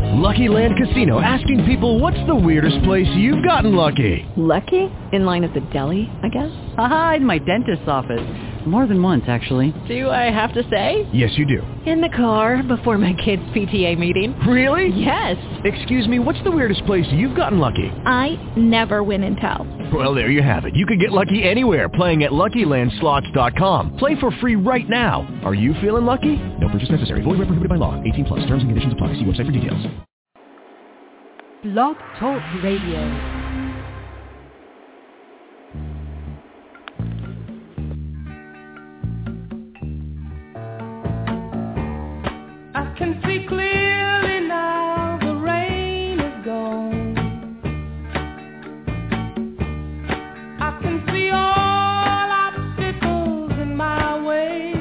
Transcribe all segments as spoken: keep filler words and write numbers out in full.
Lucky Land Casino, asking people, what's the weirdest place you've gotten lucky? Lucky? In line at the deli, I guess? Aha, in my dentist's office. More than once, actually. Do I have to say? Yes, you do. In the car before my kids' P T A meeting. Really? Yes. Excuse me, what's the weirdest place you've gotten lucky? I never win and tell. Well, there you have it. You can get lucky anywhere, playing at Lucky Land Slots dot com. Play for free right now. Are you feeling lucky? No purchase necessary. Void where prohibited by law. eighteen plus. Terms and conditions apply. See website for details. Blog Talk Radio. I can see clearly now, the rain is gone. I can see all obstacles in my way.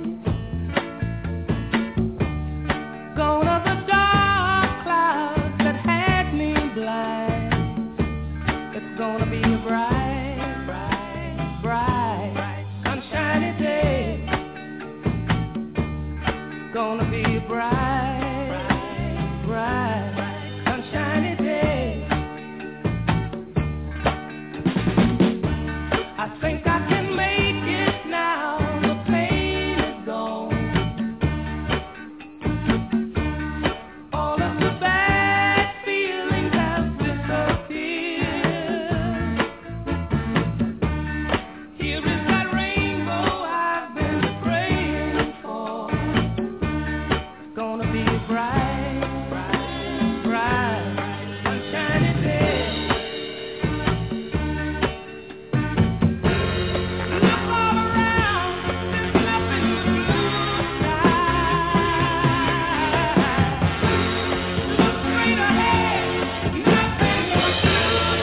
Gone are the dark clouds that had me blind. It's gonna be a bright, bright, bright, sunshiny day. Gonna be a bright, bright, sunshiny day. I think I can make it now, the pain is gone. All of the bad feelings have disappeared. Here is that rainbow I've been praying for. Gonna be a bright, bright, bright, sunshiny day. Look all around, there's nothing but blue skies. Look straight ahead, nothing but blue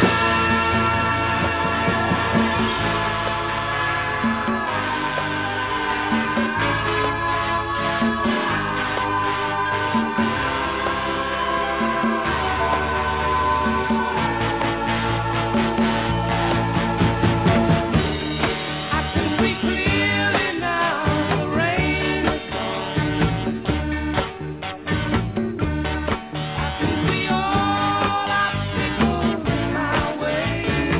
I can see clearly now, the rain is gone. I can see all obstacles in my way.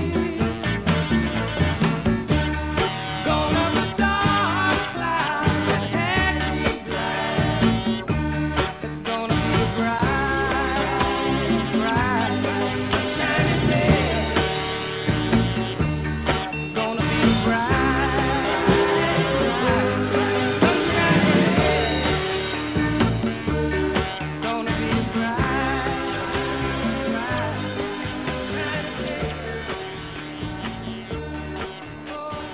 Gone are the dark clouds that had me blind. It's gonna be a bright, bright, sunshiny day. Gonna be a bright, bright, sunshiny day. Gonna be a bright, bright, sunshiny day. Oh,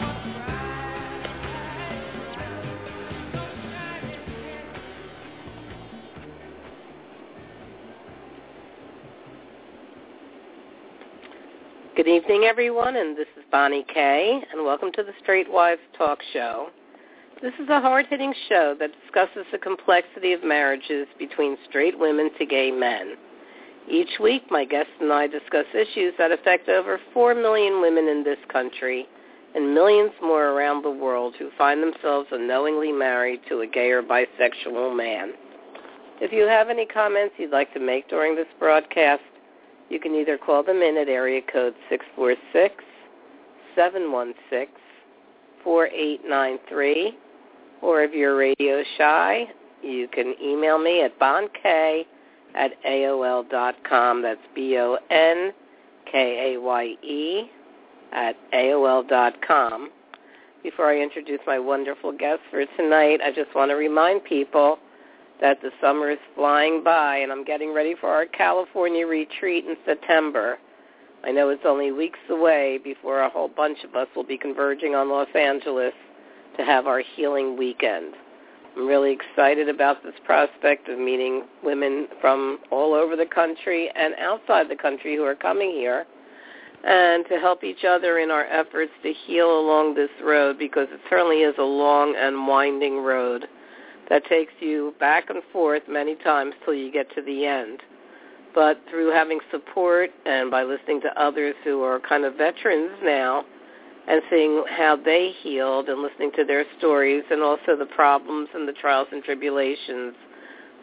Good evening, everyone, and this is Bonnie Kay, and welcome to the Straight Wives Talk Show. This is a hard-hitting show that discusses the complexity of marriages between straight women to gay men. Each week, my guests and I discuss issues that affect over four million women in this country and millions more around the world who find themselves unknowingly married to a gay or bisexual man. If you have any comments you'd like to make during this broadcast, you can either call them in at area code six four six, seven one six, four eight nine three, or if you're radio shy, you can email me at bonkay at A O L dot com. That's B O N K A Y E at A O L dot com. Before I introduce my wonderful guest for tonight, I just want to remind people that the summer is flying by, and I'm getting ready for our California retreat in September. I know it's only weeks away before a whole bunch of us will be converging on Los Angeles to have our healing weekend. I'm really excited about this prospect of meeting women from all over the country and outside the country who are coming here, and to help each other in our efforts to heal along this road, because it certainly is a long and winding road that takes you back and forth many times till you get to the end. But through having support and by listening to others who are kind of veterans now and seeing how they healed and listening to their stories and also the problems and the trials and tribulations,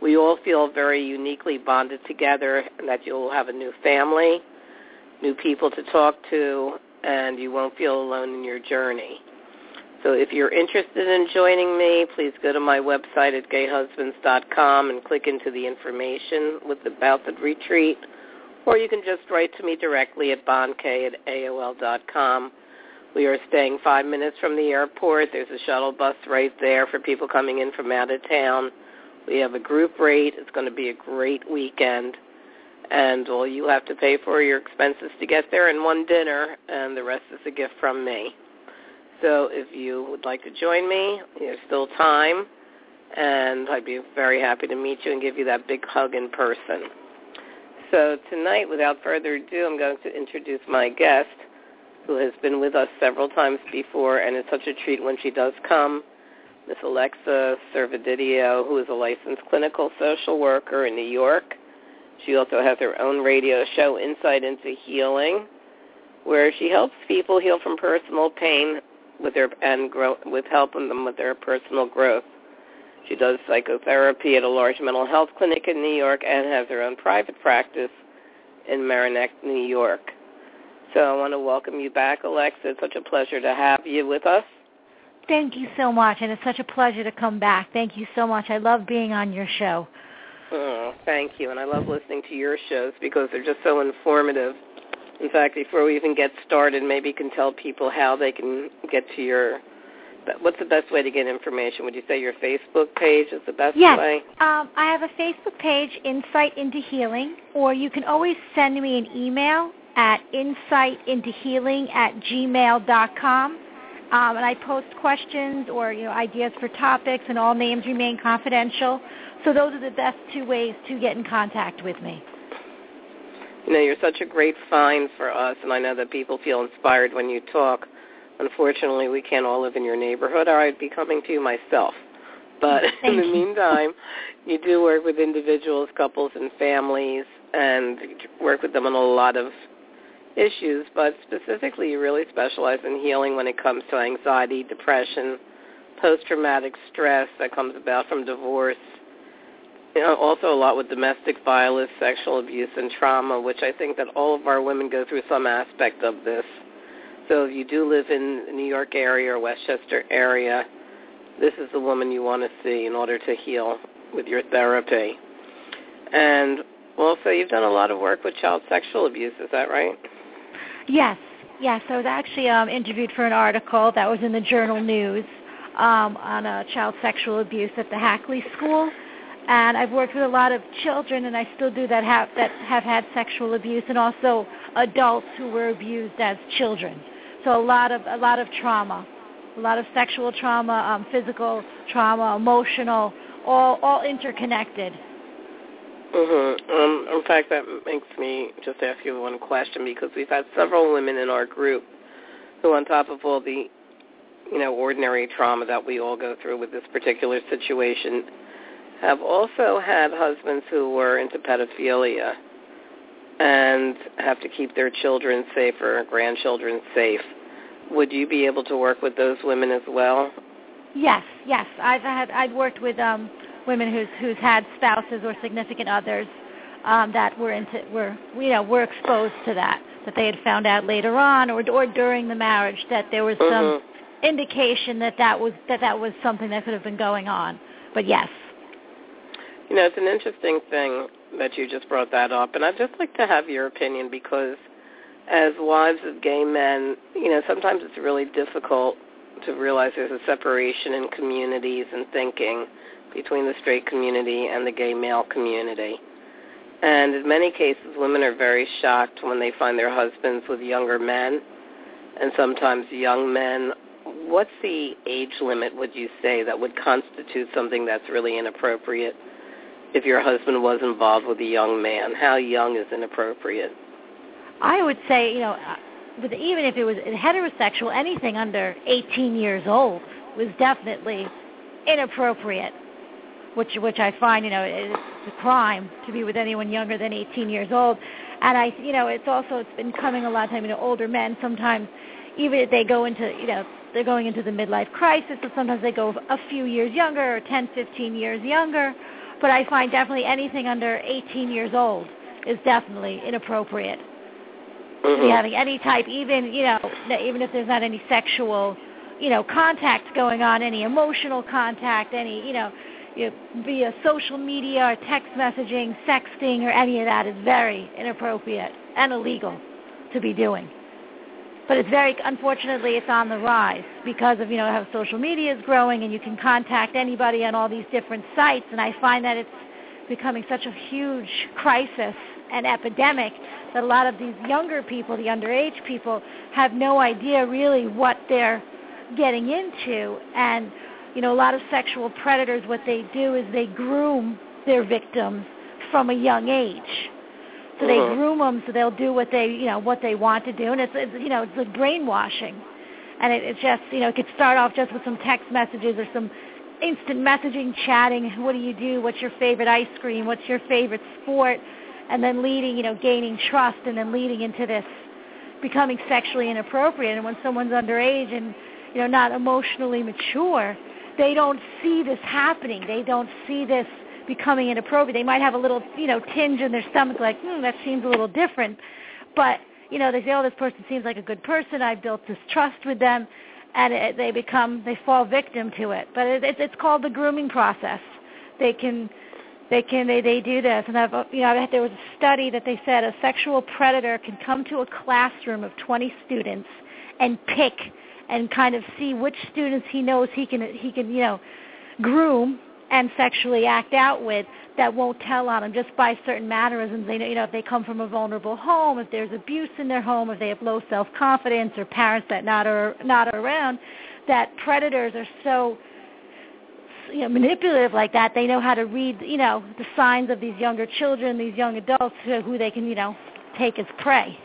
we all feel very uniquely bonded together, and that you'll have a new family, new people to talk to, and you won't feel alone in your journey. So if you're interested in joining me, please go to my website at gay husbands dot com and click into the information with about the retreat, or you can just write to me directly at bonkay at A O L dot com. We are staying five minutes from the airport. There's a shuttle bus right there for people coming in from out of town. We have a group rate. It's going to be a great weekend, and all you have to pay for are your expenses to get there and one dinner, and the rest is a gift from me. So if you would like to join me, there's still time, and I'd be very happy to meet you and give you that big hug in person. So tonight, without further ado, I'm going to introduce my guest, who has been with us several times before, and it's such a treat when she does come, Miss Alexa Servadidio, who is a licensed clinical social worker in New York. She also has her own radio show, Insight into Healing, where she helps people heal from personal pain with their and grow, with helping them with their personal growth. She does psychotherapy at a large mental health clinic in New York and has her own private practice in Merrimack, New York. So I want to welcome you back, Alexa. It's such a pleasure to have you with us. Thank you so much, and it's such a pleasure to come back. Thank you so much. I love being on your show. Oh, thank you, and I love listening to your shows because they're just so informative. In fact, before we even get started, maybe you can tell people how they can get to your, what's the best way to get information? Would you say your Facebook page is the best yes. way? Yes, um, I have a Facebook page, Insight into Healing, or you can always send me an email at insightintohealing at gmail dot com. Um, and I post questions or, you know, ideas for topics, and all names remain confidential. So those are the best two ways to get in contact with me. You know, you're such a great find for us, and I know that people feel inspired when you talk. Unfortunately, we can't all live in your neighborhood, or I'd be coming to you myself. But in the meantime, you do work with individuals, couples, and families, and work with them on a lot of issues, but specifically you really specialize in healing when it comes to anxiety, depression, post-traumatic stress that comes about from divorce, you know, also a lot with domestic violence, sexual abuse, and trauma, which I think that all of our women go through some aspect of this. So if you do live in the New York area or Westchester area, this is the woman you want to see in order to heal with your therapy. And also you've done a lot of work with child sexual abuse, is that right? Yes, yes. I was actually um, interviewed for an article that was in the Journal News um, on uh, child sexual abuse at the Hackley School, and I've worked with a lot of children, and I still do that have that have had sexual abuse, and also adults who were abused as children. So a lot of a lot of trauma, a lot of sexual trauma, um, physical trauma, emotional, all all interconnected. Mm-hmm. Um, in fact, that makes me just ask you one question, because we've had several women in our group who, on top of all the, you know, ordinary trauma that we all go through with this particular situation, have also had husbands who were into pedophilia and have to keep their children safe or grandchildren safe. Would you be able to work with those women as well? Yes, yes. I've had I've worked with um, women who's who's had spouses or significant others um, that were into were you know were exposed to that that they had found out later on or or during the marriage that there was mm-hmm. some indication that that was that that was something that could have been going on. But yes. You know, it's an interesting thing that you just brought that up, and I'd just like to have your opinion, because as wives of gay men, you know, sometimes it's really difficult to realize there's a separation in communities and thinking between the straight community and the gay male community. And in many cases, women are very shocked when they find their husbands with younger men, and sometimes young men. What's the age limit, would you say, that would constitute something that's really inappropriate if your husband was involved with a young man? How young is inappropriate? I would say, you know, with, even if it was heterosexual, anything under eighteen years old was definitely inappropriate, which which I find, you know, it's a crime to be with anyone younger than eighteen years old. And I, you know, it's also, it's been coming a lot of time, you know, older men sometimes, even if they go into, you know, they're going into the midlife crisis, so sometimes they go a few years younger or ten, fifteen years younger. But I find definitely anything under eighteen years old is definitely inappropriate. Mm-hmm. To be having any type, even, you know, even if there's not any sexual, you know, contact going on, any emotional contact, any, you know, you know, via social media or text messaging, sexting, or any of that is very inappropriate and illegal to be doing. But it's very, unfortunately, it's on the rise because of, you know, how social media is growing and you can contact anybody on all these different sites. And I find that it's becoming such a huge crisis and epidemic that a lot of these younger people, the underage people, have no idea really what they're getting into. And, you know, a lot of sexual predators, what they do is they groom their victims from a young age. So they uh-huh. groom them so they'll do what they, you know, what they want to do, and it's, it's you know, it's like brainwashing, and it, it just, you know, it could start off just with some text messages or some instant messaging, chatting. What do you do? What's your favorite ice cream? What's your favorite sport? And then leading, you know, gaining trust, and then leading into this becoming sexually inappropriate. And when someone's underage and, you know, not emotionally mature, they don't see this happening. They don't see this becoming inappropriate. They might have a little, you know, tinge in their stomach like, hmm, that seems a little different. But, you know, they say, oh, this person seems like a good person. I built this trust with them. And it, they become, they fall victim to it. But it, it, it's called the grooming process. They can, they can, they, they do this. And I've, you know, there was a study that they said a sexual predator can come to a classroom of twenty students and pick and kind of see which students he knows he can, he can, you know, groom and sexually act out with that won't tell on them just by certain mannerisms. They know, you know, if they come from a vulnerable home, if there's abuse in their home, if they have low self-confidence or parents that not are not around, that predators are so, you know, manipulative like that. They know how to read, you know, the signs of these younger children, these young adults who they can, you know, take as prey.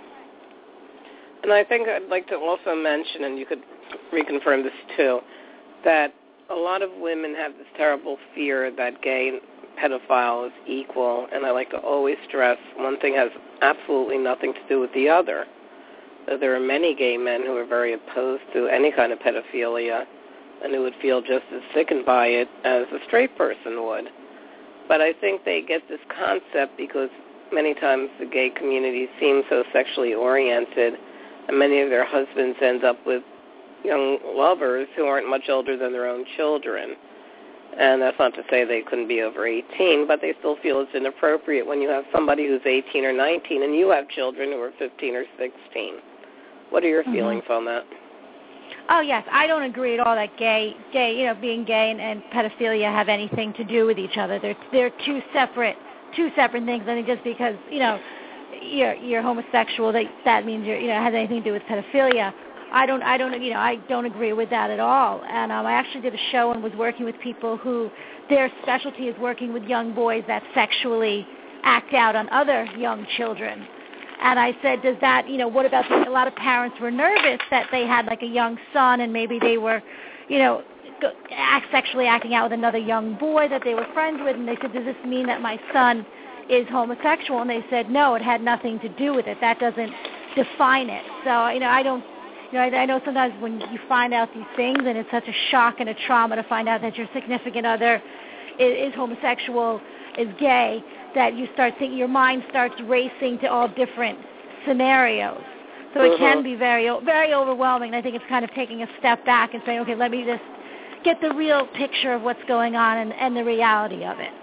And I think I'd like to also mention, and you could reconfirm this too, that a lot of women have this terrible fear that gay pedophile is equal, and I like to always stress one thing has absolutely nothing to do with the other. There are many gay men who are very opposed to any kind of pedophilia and who would feel just as sickened by it as a straight person would. But I think they get this concept because many times the gay community seems so sexually oriented, and many of their husbands end up with young lovers who aren't much older than their own children. And that's not to say they couldn't be over eighteen, but they still feel it's inappropriate when you have somebody who's eighteen or nineteen and you have children who are fifteen or sixteen. What are your mm-hmm. feelings on that? Oh, yes. I don't agree at all that gay, gay, you know, being gay and, and pedophilia have anything to do with each other. They're they're two separate two separate things. I think just because, you know, you're you're homosexual, that that means you're, you know, has anything to do with pedophilia. I don't, I don't, you know, I don't agree with that at all. And um, I actually did a show and was working with people who their specialty is working with young boys that sexually act out on other young children. And I said, does that, you know, what about the, a lot of parents were nervous that they had like a young son and maybe they were, you know, act, sexually acting out with another young boy that they were friends with. And they said, does this mean that my son is homosexual? And they said, no, it had nothing to do with it. That doesn't define it. So, you know, I don't. You know, I, I know sometimes when you find out these things, and it's such a shock and a trauma to find out that your significant other is, is homosexual, is gay, that you start thinking, your mind starts racing to all different scenarios. So it uh-huh. can be very, very overwhelming. And I think it's kind of taking a step back and saying, okay, let me just get the real picture of what's going on and, and the reality of it.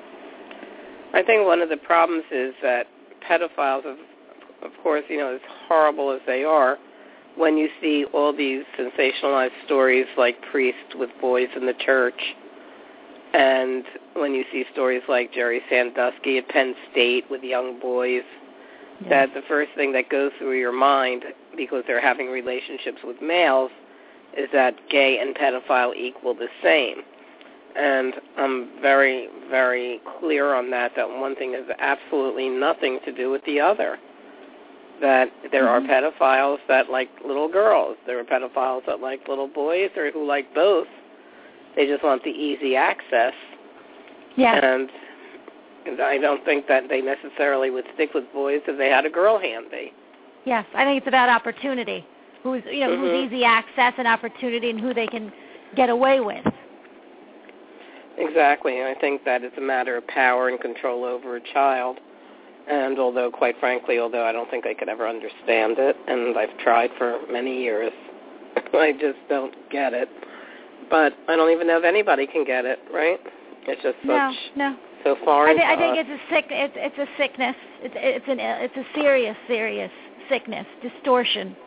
I think one of the problems is that pedophiles, of, of course, you know, as horrible as they are, when you see all these sensationalized stories like priests with boys in the church, and when you see stories like Jerry Sandusky at Penn State with young boys, yes. that the first thing that goes through your mind, because they're having relationships with males, is that gay and pedophile equal the same. And I'm very, very clear on that, that one thing has absolutely nothing to do with the other. That there mm-hmm. are pedophiles that like little girls. There are pedophiles that like little boys or who like both. They just want the easy access. Yeah. And, and I don't think that they necessarily would stick with boys if they had a girl handy. Yes, I think it's about opportunity. Who's, you know, mm-hmm. who's easy access and opportunity and who they can get away with. Exactly. I think that it's a matter of power and control over a child. And although, quite frankly, although I don't think I could ever understand it, and I've tried for many years, I just don't get it. But I don't even know if anybody can get it, right? It's just such no, no. so foreign. I, th- I to think us. it's a sick. It's, it's a sickness. It's it's an it's a serious, serious sickness, distortion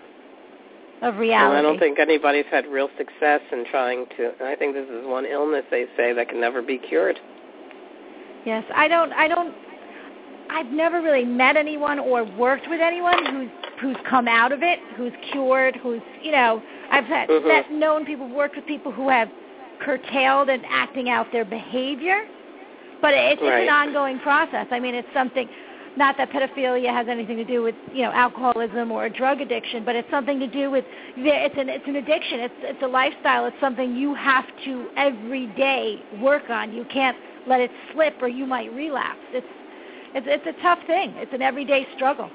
of reality. Well, I don't think anybody's had real success in trying to. I think this is one illness they say that can never be cured. Yes, I don't. I don't. I've never really met anyone or worked with anyone who's who's come out of it, who's cured, who's you know. I've had Mm-hmm. met, known people, worked with people who have curtailed and acting out their behavior, but it's, Right. it's an ongoing process. I mean, it's something. Not that pedophilia has anything to do with, you know, alcoholism or drug addiction, but it's something to do with, it's an, it's an addiction. It's, it's a lifestyle. It's something you have to every day work on. You can't let it slip or you might relapse. It's, it's, it's a tough thing. It's an everyday struggle.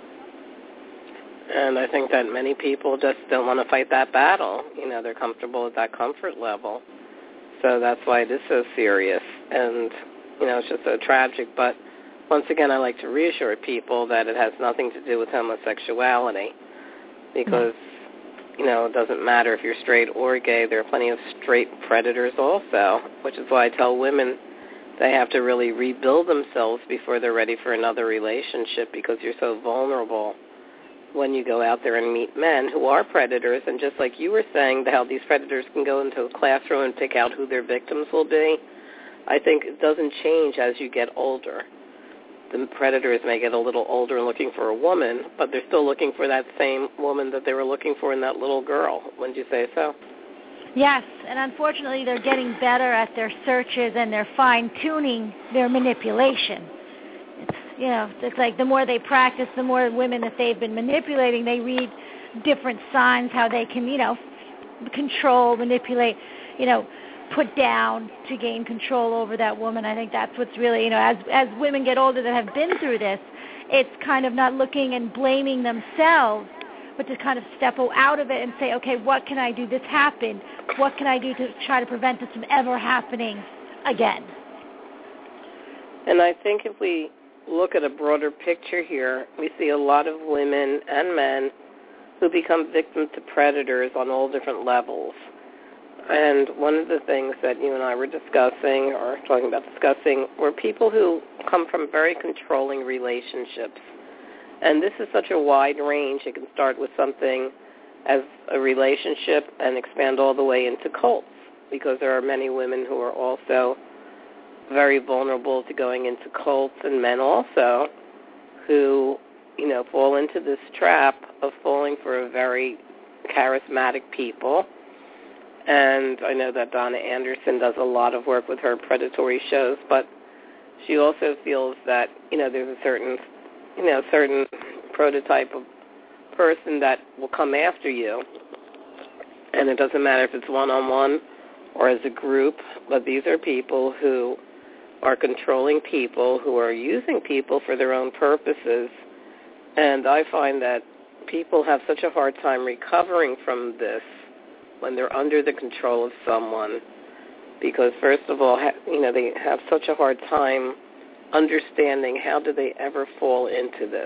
And I think that many people just don't want to fight that battle. You know, they're comfortable at that comfort level. So that's why it is so serious. And, you know, it's just so tragic. But once again, I like to reassure people that it has nothing to do with homosexuality because, you know, it doesn't matter if you're straight or gay. There are plenty of straight predators also, which is why I tell women they have to really rebuild themselves before they're ready for another relationship because you're so vulnerable when you go out there and meet men who are predators. And just like you were saying, how these predators can go into a classroom and pick out who their victims will be, I think it doesn't change as you get older. The predators may get a little older and looking for a woman, but they're still looking for that same woman that they were looking for in that little girl. Wouldn't you say so? Yes, and unfortunately they're getting better at their searches and they're fine-tuning their manipulation. It's, you know, it's like the more they practice, the more women that they've been manipulating, they read different signs, how they can, you know, control, manipulate, you know, put down to gain control over that woman. I think that's what's really, you know, as as women get older that have been through this, it's kind of not looking and blaming themselves, but to kind of step out of it and say, okay, what can I do? This happened. What can I do to try to prevent this from ever happening again? And I think if we look at a broader picture here, we see a lot of women and men who become victims to predators on all different levels. And one of the things that you and I were discussing or talking about discussing were people who come from very controlling relationships. And this is such a wide range. It can start with something as a relationship and expand all the way into cults because there are many women who are also very vulnerable to going into cults and men also who, you know, fall into this trap of falling for a very charismatic people. And I know that Donna Anderson does a lot of work with her predatory shows, but she also feels that, you know, there's a certain, you know, certain prototype of person that will come after you. And it doesn't matter if it's one-on-one or as a group, but these are people who are controlling people, who are using people for their own purposes. And I find that people have such a hard time recovering from this when they're under the control of someone, because first of all, you know, they have such a hard time understanding how do they ever fall into this.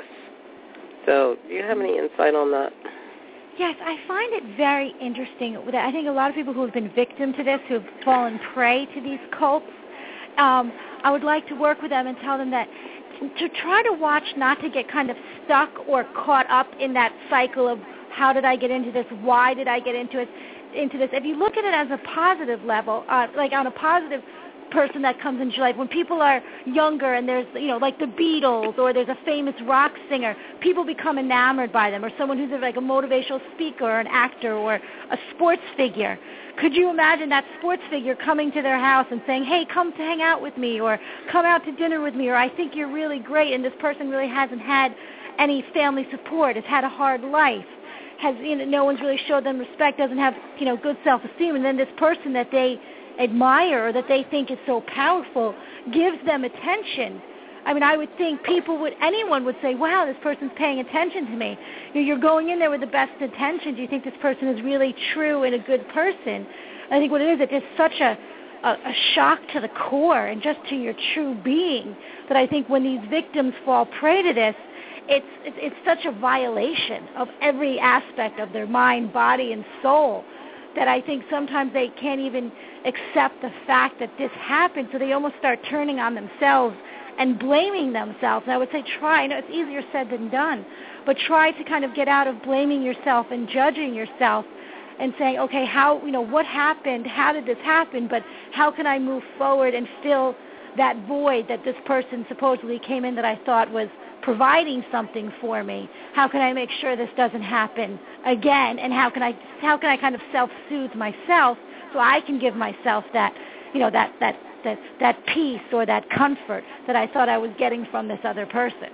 So do you have any insight on that? Yes, I find it very interesting. I think a lot of people who have been victim to this, who have fallen prey to these cults, um, I would like to work with them and tell them that to try to watch not to get kind of stuck or caught up in that cycle of how did I get into this, why did I get into it, into this. If you look at it as a positive level, uh, like on a positive person that comes into your life, when people are younger and there's, you know, like the Beatles or there's a famous rock singer, people become enamored by them, or someone who's like a motivational speaker or an actor or a sports figure. Could you imagine that sports figure coming to their house and saying, hey, come to hang out with me, or come out to dinner with me, or I think you're really great, and this person really hasn't had any family support, has had a hard life, has, you know, no one's really showed them respect, doesn't have, you know, good self-esteem, and then this person that they admire or that they think is so powerful gives them attention. I mean, I would think people would, anyone would say, wow, this person's paying attention to me. You're going in there with the best intention. Do you think this person is really true and a good person? I think what it is, it's just such a, a, a shock to the core and just to your true being that I think when these victims fall prey to this, it's, it's, it's such a violation of every aspect of their mind, body, and soul that I think sometimes they can't even accept the fact that this happened, so they almost start turning on themselves and blaming themselves. And I would say try. I know it's easier said than done, but try to kind of get out of blaming yourself and judging yourself and saying, okay, how, you know, what happened? How did this happen? But how can I move forward and fill that void that this person supposedly came in that I thought was providing something for me? How can I make sure this doesn't happen again? And how can I how can I kind of self-soothe myself so I can give myself that, you know, that that that that peace or that comfort that I thought I was getting from this other person?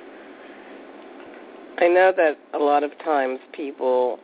I know that a lot of times people,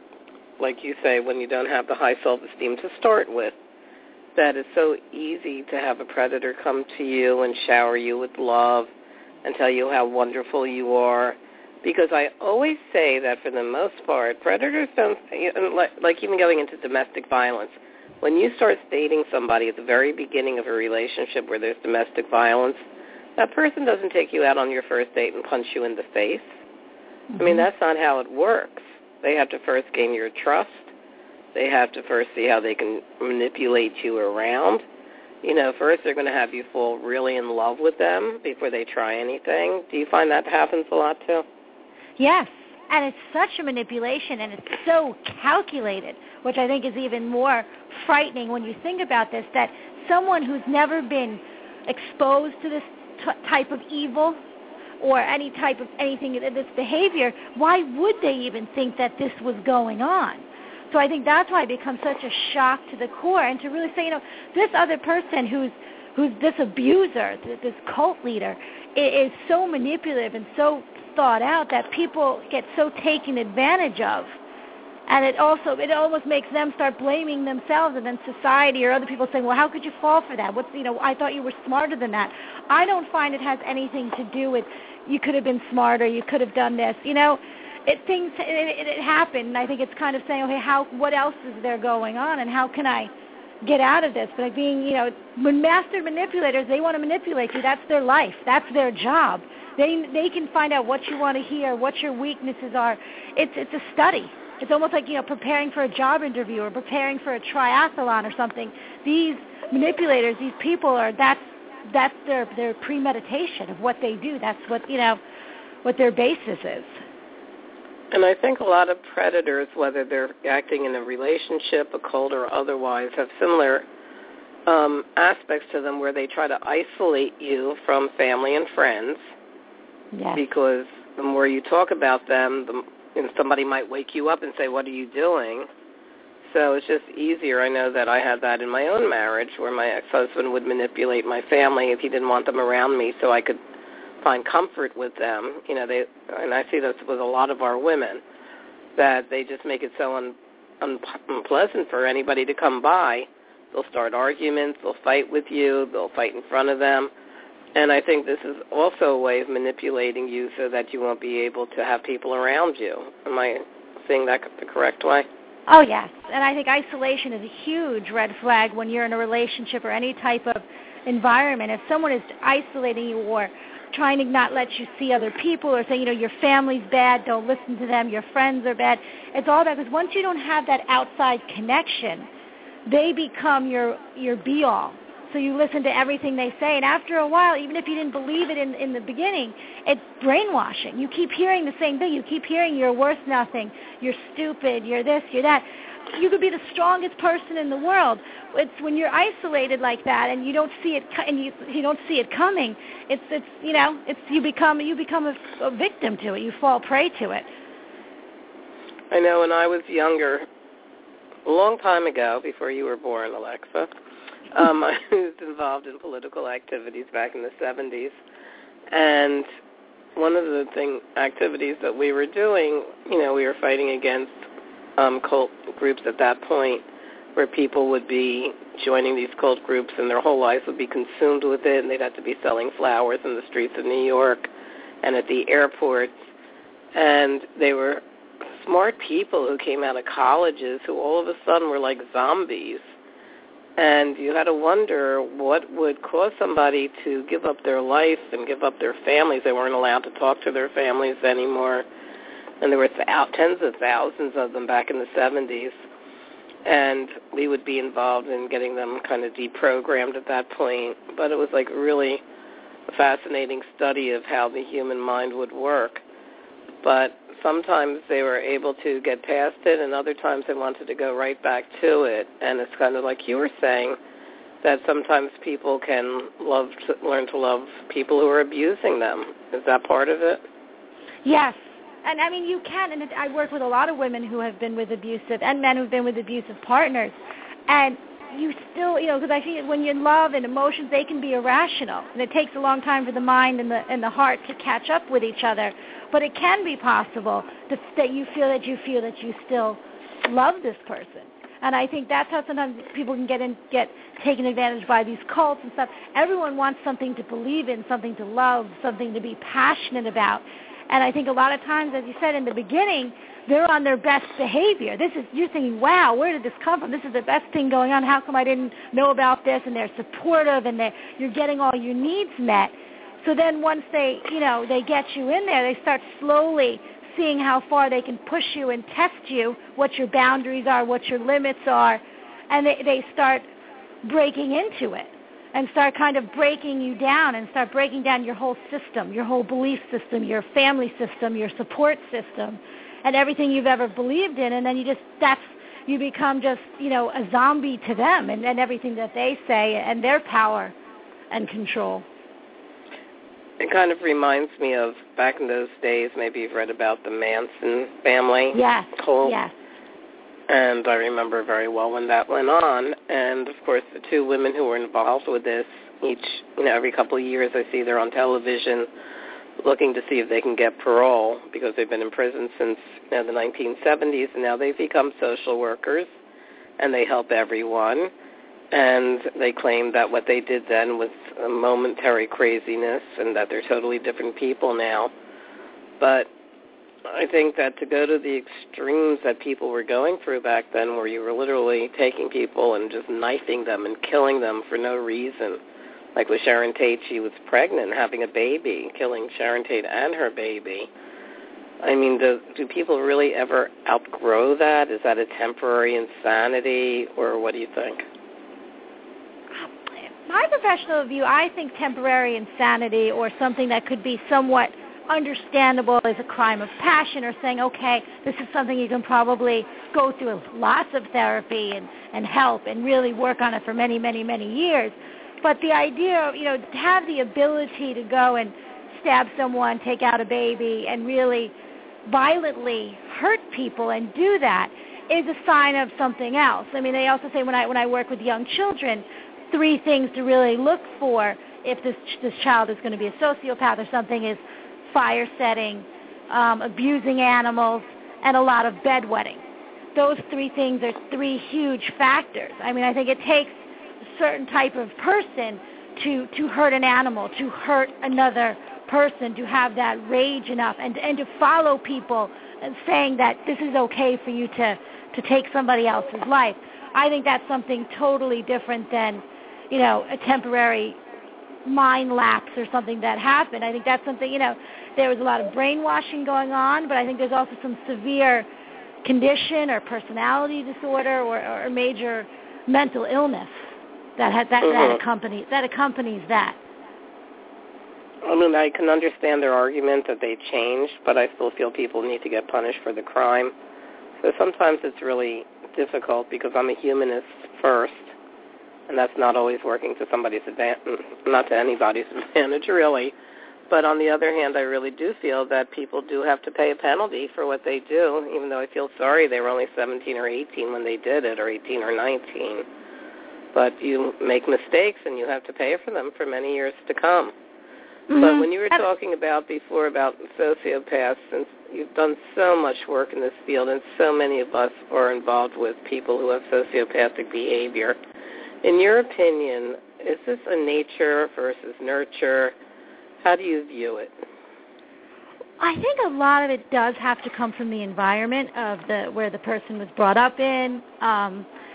like you say, when you don't have the high self-esteem to start with, that it's so easy to have a predator come to you and shower you with love and tell you how wonderful you are. Because I always say that for the most part, predators don't, like even going into domestic violence, when you start dating somebody at the very beginning of a relationship where there's domestic violence, that person doesn't take you out on your first date and punch you in the face. Mm-hmm. I mean, that's not how it works. They have to first gain your trust. They have to first see how they can manipulate you around. You know, first they're going to have you fall really in love with them before they try anything. Do you find that happens a lot too? Yes, and it's such a manipulation, and it's so calculated, which I think is even more frightening when you think about this, that someone who's never been exposed to this t- type of evil or any type of anything, this behavior, why would they even think that this was going on? So I think that's why it becomes such a shock to the core, and to really say, you know, this other person who's who's this abuser, this cult leader, is so manipulative and so thought out that people get so taken advantage of. And it also, it almost makes them start blaming themselves, and then society or other people saying, well, how could you fall for that? What's, you know, I thought you were smarter than that. I don't find it has anything to do with you could have been smarter, you could have done this. You know, it things it, it, it happened, and I think it's kind of saying, okay, how, what else is there going on, and how can I get out of this? But like being, you know, when master manipulators, they want to manipulate you. That's their life. That's their job. They they can find out what you want to hear, what your weaknesses are. It's it's a study. It's almost like, you know, preparing for a job interview or preparing for a triathlon or something. These manipulators, these people are, that's, that's their, their premeditation of what they do. That's what, you know, what their basis is. And I think a lot of predators, whether they're acting in a relationship, a cult, or otherwise, have similar um, aspects to them where they try to isolate you from family and friends. Yes. Because the more you talk about them, the and somebody might wake you up and say, what are you doing? So it's just easier. I know that I had that in my own marriage where my ex-husband would manipulate my family if he didn't want them around me so I could find comfort with them. You know, they, and I see this with a lot of our women, that they just make it so un, un, unpleasant for anybody to come by. They'll start arguments. They'll fight with you. They'll fight in front of them. And I think this is also a way of manipulating you so that you won't be able to have people around you. Am I seeing that the correct way? Oh, yes. And I think isolation is a huge red flag when you're in a relationship or any type of environment. If someone is isolating you or trying to not let you see other people or saying, you know, your family's bad, don't listen to them, your friends are bad, it's all that, because once you don't have that outside connection, they become your, your be-all. So you listen to everything they say, and after a while, even if you didn't believe it in, in the beginning, it's brainwashing. You keep hearing the same thing. You keep hearing you're worth nothing, you're stupid, you're this, you're that. You could be the strongest person in the world. It's when you're isolated like that, and you don't see it, and you you don't see it coming. It's it's you know, it's you become you become a, a victim to it. You fall prey to it. I know. When I was younger, a long time ago, before you were born, Alexa. Um, I was involved in political activities back in the seventies, and one of the thing activities that we were doing, you know, we were fighting against um, cult groups at that point, where people would be joining these cult groups and their whole lives would be consumed with it, and they'd have to be selling flowers in the streets of New York and at the airports, and they were smart people who came out of colleges who all of a sudden were like zombies. And you had to wonder what would cause somebody to give up their life and give up their families. They weren't allowed to talk to their families anymore. And there were th- tens of thousands of them back in the seventies. And we would be involved in getting them kind of deprogrammed at that point. But it was like really a fascinating study of how the human mind would work. But sometimes they were able to get past it, and other times they wanted to go right back to it. And it's kind of like you were saying, that sometimes people can love to, learn to love people who are abusing them. Is that part of it? Yes. And, I mean, you can, and it, I work with a lot of women who have been with abusive, and men who've been with abusive partners. And you still, you know, because I think when you love and emotions, they can be irrational. And it takes a long time for the mind and the and the heart to catch up with each other. But it can be possible to, that you feel that you feel that you still love this person. And I think that's how sometimes people can get in, get taken advantage by these cults and stuff. Everyone wants something to believe in, something to love, something to be passionate about. And I think a lot of times, as you said in the beginning, they're on their best behavior. This is, you're thinking, wow, where did this come from? This is the best thing going on. How come I didn't know about this? And they're supportive, and they're, you're getting all your needs met. So then once they, you know, they get you in there, they start slowly seeing how far they can push you and test you, what your boundaries are, what your limits are, and they, they start breaking into it and start kind of breaking you down and start breaking down your whole system, your whole belief system, your family system, your support system, and everything you've ever believed in. And then you just, that's, you become just, you know, a zombie to them and, and everything that they say and their power and control. It kind of reminds me of back in those days, maybe you've read about the Manson family. Yes, cult. yes. And I remember very well when that went on. And, of course, the two women who were involved with this, each, you know, every couple of years I see they're on television looking to see if they can get parole because they've been in prison since, you know, the nineteen seventies, and now they've become social workers, and they help everyone. And they claim that what they did then was a momentary craziness and that they're totally different people now. But I think that to go to the extremes that people were going through back then where you were literally taking people and just knifing them and killing them for no reason, like with Sharon Tate, she was pregnant, having a baby, killing Sharon Tate and her baby. I mean, do, do people really ever outgrow that? Is that a temporary insanity, or what do you think? My professional view, I think temporary insanity or something that could be somewhat understandable as a crime of passion, or saying, okay, this is something you can probably go through lots of therapy and, and help and really work on it for many, many, many years. But the idea of, you know, to have the ability to go and stab someone, take out a baby, and really violently hurt people and do that is a sign of something else. I mean, they also say when I when I work with young children, three things to really look for if this this child is going to be a sociopath or something is fire setting, um, abusing animals, and a lot of bedwetting. Those three things are three huge factors. I mean, I think it takes a certain type of person to, to hurt an animal, to hurt another person, to have that rage enough, and, and to follow people and saying that this is okay for you to, to take somebody else's life. I think that's something totally different than, you know, a temporary mind lapse or something that happened. I think that's something, you know, there was a lot of brainwashing going on, but I think there's also some severe condition or personality disorder or, or major mental illness that has, that, mm-hmm. that accompanies that accompanies that. I mean, I can understand their argument that they changed, but I still feel people need to get punished for the crime. So sometimes it's really difficult because I'm a humanist first, and that's not always working to somebody's advantage, not to anybody's advantage, really. But on the other hand, I really do feel that people do have to pay a penalty for what they do, even though I feel sorry they were only seventeen or eighteen when they did it, or eighteen or nineteen. But you make mistakes, and you have to pay for them for many years to come. Mm-hmm. But when you were talking about before about sociopaths, and you've done so much work in this field, and so many of us are involved with people who have sociopathic behavior, in your opinion, is this a nature versus nurture? How do you view it? I think a lot of it does have to come from the environment of the where the person was brought up in, um,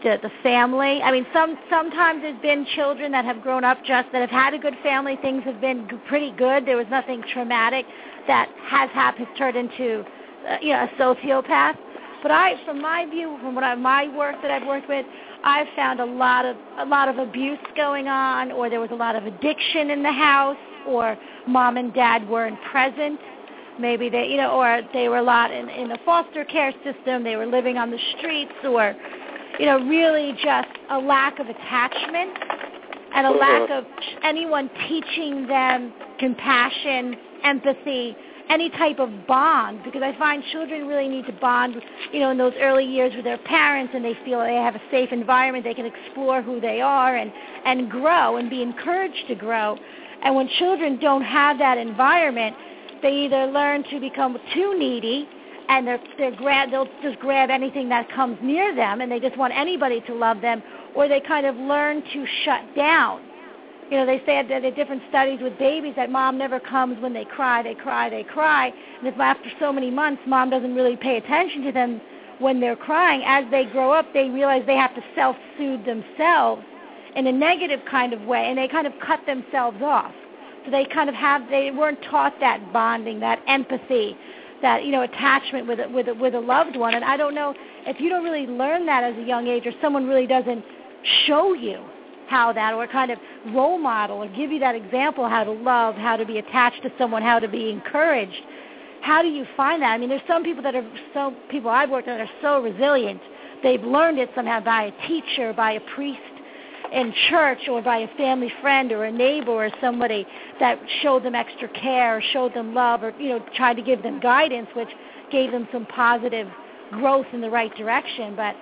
the, the family. I mean, some sometimes there's been children that have grown up just that have had a good family. Things have been g- pretty good. There was nothing traumatic that has happened, has turned into, uh, you know, a sociopath. But I, from my view, from what I, my work that I've worked with, I've found a lot of a lot of abuse going on, or there was a lot of addiction in the house, or mom and dad weren't present. Maybe they, you know, or they were a lot in, in the foster care system. They were living on the streets, or, you know, really just a lack of attachment and a lack of anyone teaching them compassion, empathy, any type of bond, because I find children really need to bond, you know, in those early years with their parents, and they feel they have a safe environment. They can explore who they are and, and grow and be encouraged to grow. And when children don't have that environment, they either learn to become too needy, and they're, they're grab, they'll just grab anything that comes near them, and they just want anybody to love them, or they kind of learn to shut down. You know, they say that there are different studies with babies that mom never comes when they cry, they cry, they cry, and if after so many months mom doesn't really pay attention to them when they're crying, as they grow up they realize they have to self-soothe themselves in a negative kind of way, and they kind of cut themselves off. So they kind of have, they weren't taught that bonding, that empathy, that, you know, attachment with a, with a, with a loved one. And I don't know if you don't really learn that as a young age, or someone really doesn't show you how that, or kind of role model, or give you that example how to love, how to be attached to someone, how to be encouraged. How do you find that? I mean, there's some people that are so people I've worked with that are so resilient. They've learned it somehow by a teacher, by a priest in church, or by a family friend or a neighbor or somebody that showed them extra care, or showed them love, or, you know, tried to give them guidance, which gave them some positive growth in the right direction. But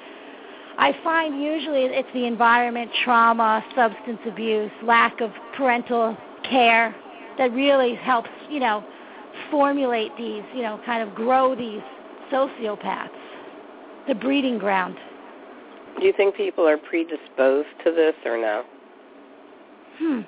I find usually it's the environment, trauma, substance abuse, lack of parental care that really helps, you know, formulate these, you know, kind of grow these sociopaths, the breeding ground. Do you think people are predisposed to this or no? Hmm.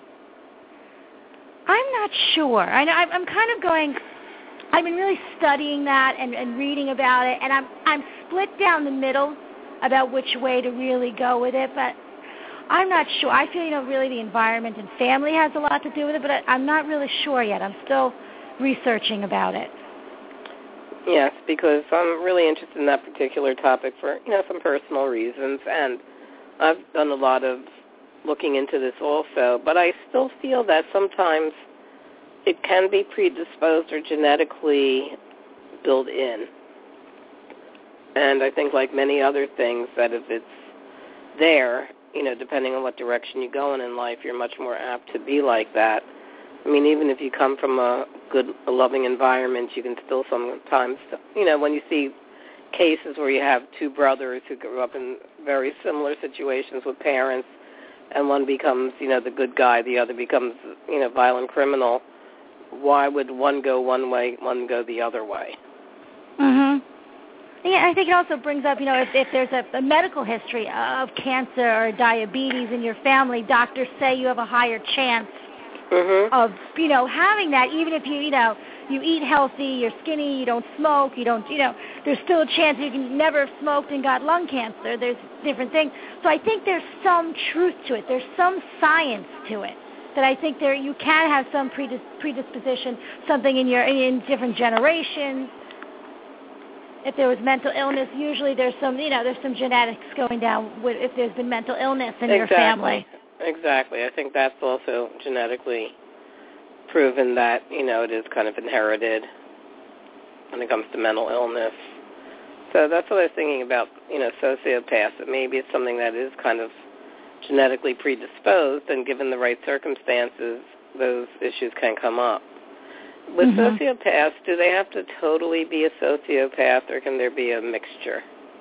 I'm not sure. I know, I'm kind of going, I've been really studying that and, and reading about it, and I'm I'm split down the middle about which way to really go with it, but I'm not sure. I feel, you know, really the environment and family has a lot to do with it, but I, I'm not really sure yet. I'm still researching about it. Yes, because I'm really interested in that particular topic for, you know, some personal reasons, and I've done a lot of looking into this also, but I still feel that sometimes it can be predisposed or genetically built in. And I think, like many other things, that if it's there, you know, depending on what direction you go in in life, you're much more apt to be like that. I mean, even if you come from a good, a loving environment, you can still sometimes, you know, when you see cases where you have two brothers who grew up in very similar situations with parents, and one becomes, you know, the good guy, the other becomes, you know, violent criminal, why would one go one way, one go the other way? Mm-hmm. Yeah, I think it also brings up, you know, if, if there's a, a medical history of cancer or diabetes in your family, doctors say you have a higher chance mm-hmm. of, you know, having that, even if you, you know, you eat healthy, you're skinny, you don't smoke, you don't, you know, there's still a chance you can never have smoked and got lung cancer. There's different things. So I think there's some truth to it. There's some science to it. That I think there you can have some predis- predisposition, something in your in different generations. If there was mental illness, usually there's some, you know, there's some genetics going down with if there's been mental illness in exactly. your family. Exactly. I think that's also genetically proven that, you know, it is kind of inherited when it comes to mental illness. So that's what I was thinking about, you know, sociopaths, that maybe it's something that is kind of genetically predisposed, and given the right circumstances, those issues can come up. With mm-hmm. sociopaths, do they have to totally be a sociopath, or can there be a mixture?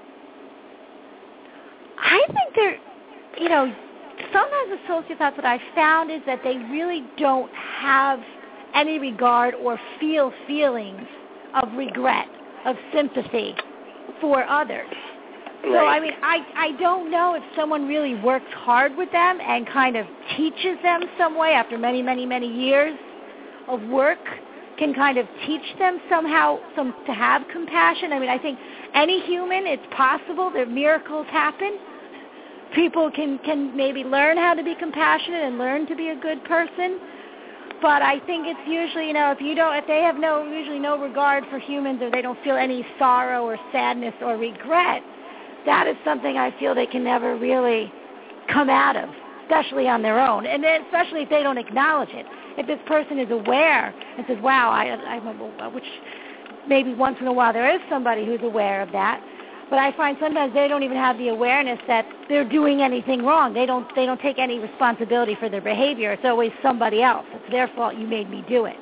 I think there, you know, sometimes with sociopaths, what I've found is that they really don't have any regard or feel feelings of regret, of sympathy for others. So, right. I mean, I, I don't know if someone really works hard with them and kind of teaches them some way after many, many, many years of work, can kind of teach them somehow some to have compassion. I mean, I think any human, it's possible that miracles happen, people can, can maybe learn how to be compassionate and learn to be a good person. But I think it's usually, you know, if you don't, if they have no, usually no regard for humans, or they don't feel any sorrow or sadness or regret, that is something I feel they can never really come out of, especially on their own, and then especially if they don't acknowledge it. If this person is aware and says, wow, I, I, which maybe once in a while there is somebody who's aware of that, but I find sometimes they don't even have the awareness that they're doing anything wrong. They don't they don't take any responsibility for their behavior. It's always somebody else. It's their fault. You made me do it.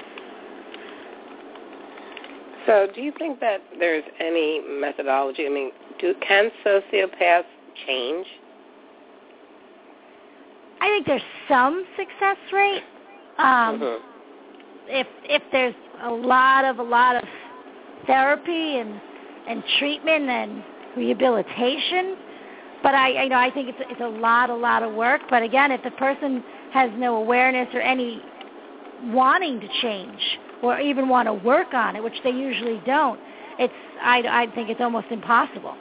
So do you think that there's any methodology? I mean, do, can sociopaths change? I think there's some success rate. Um, mm-hmm. If if there's a lot of a lot of therapy and and treatment and rehabilitation, but I, I know I think it's it's a lot a lot of work. But again, if the person has no awareness or any wanting to change or even want to work on it, which they usually don't, it's I I think it's almost impossible.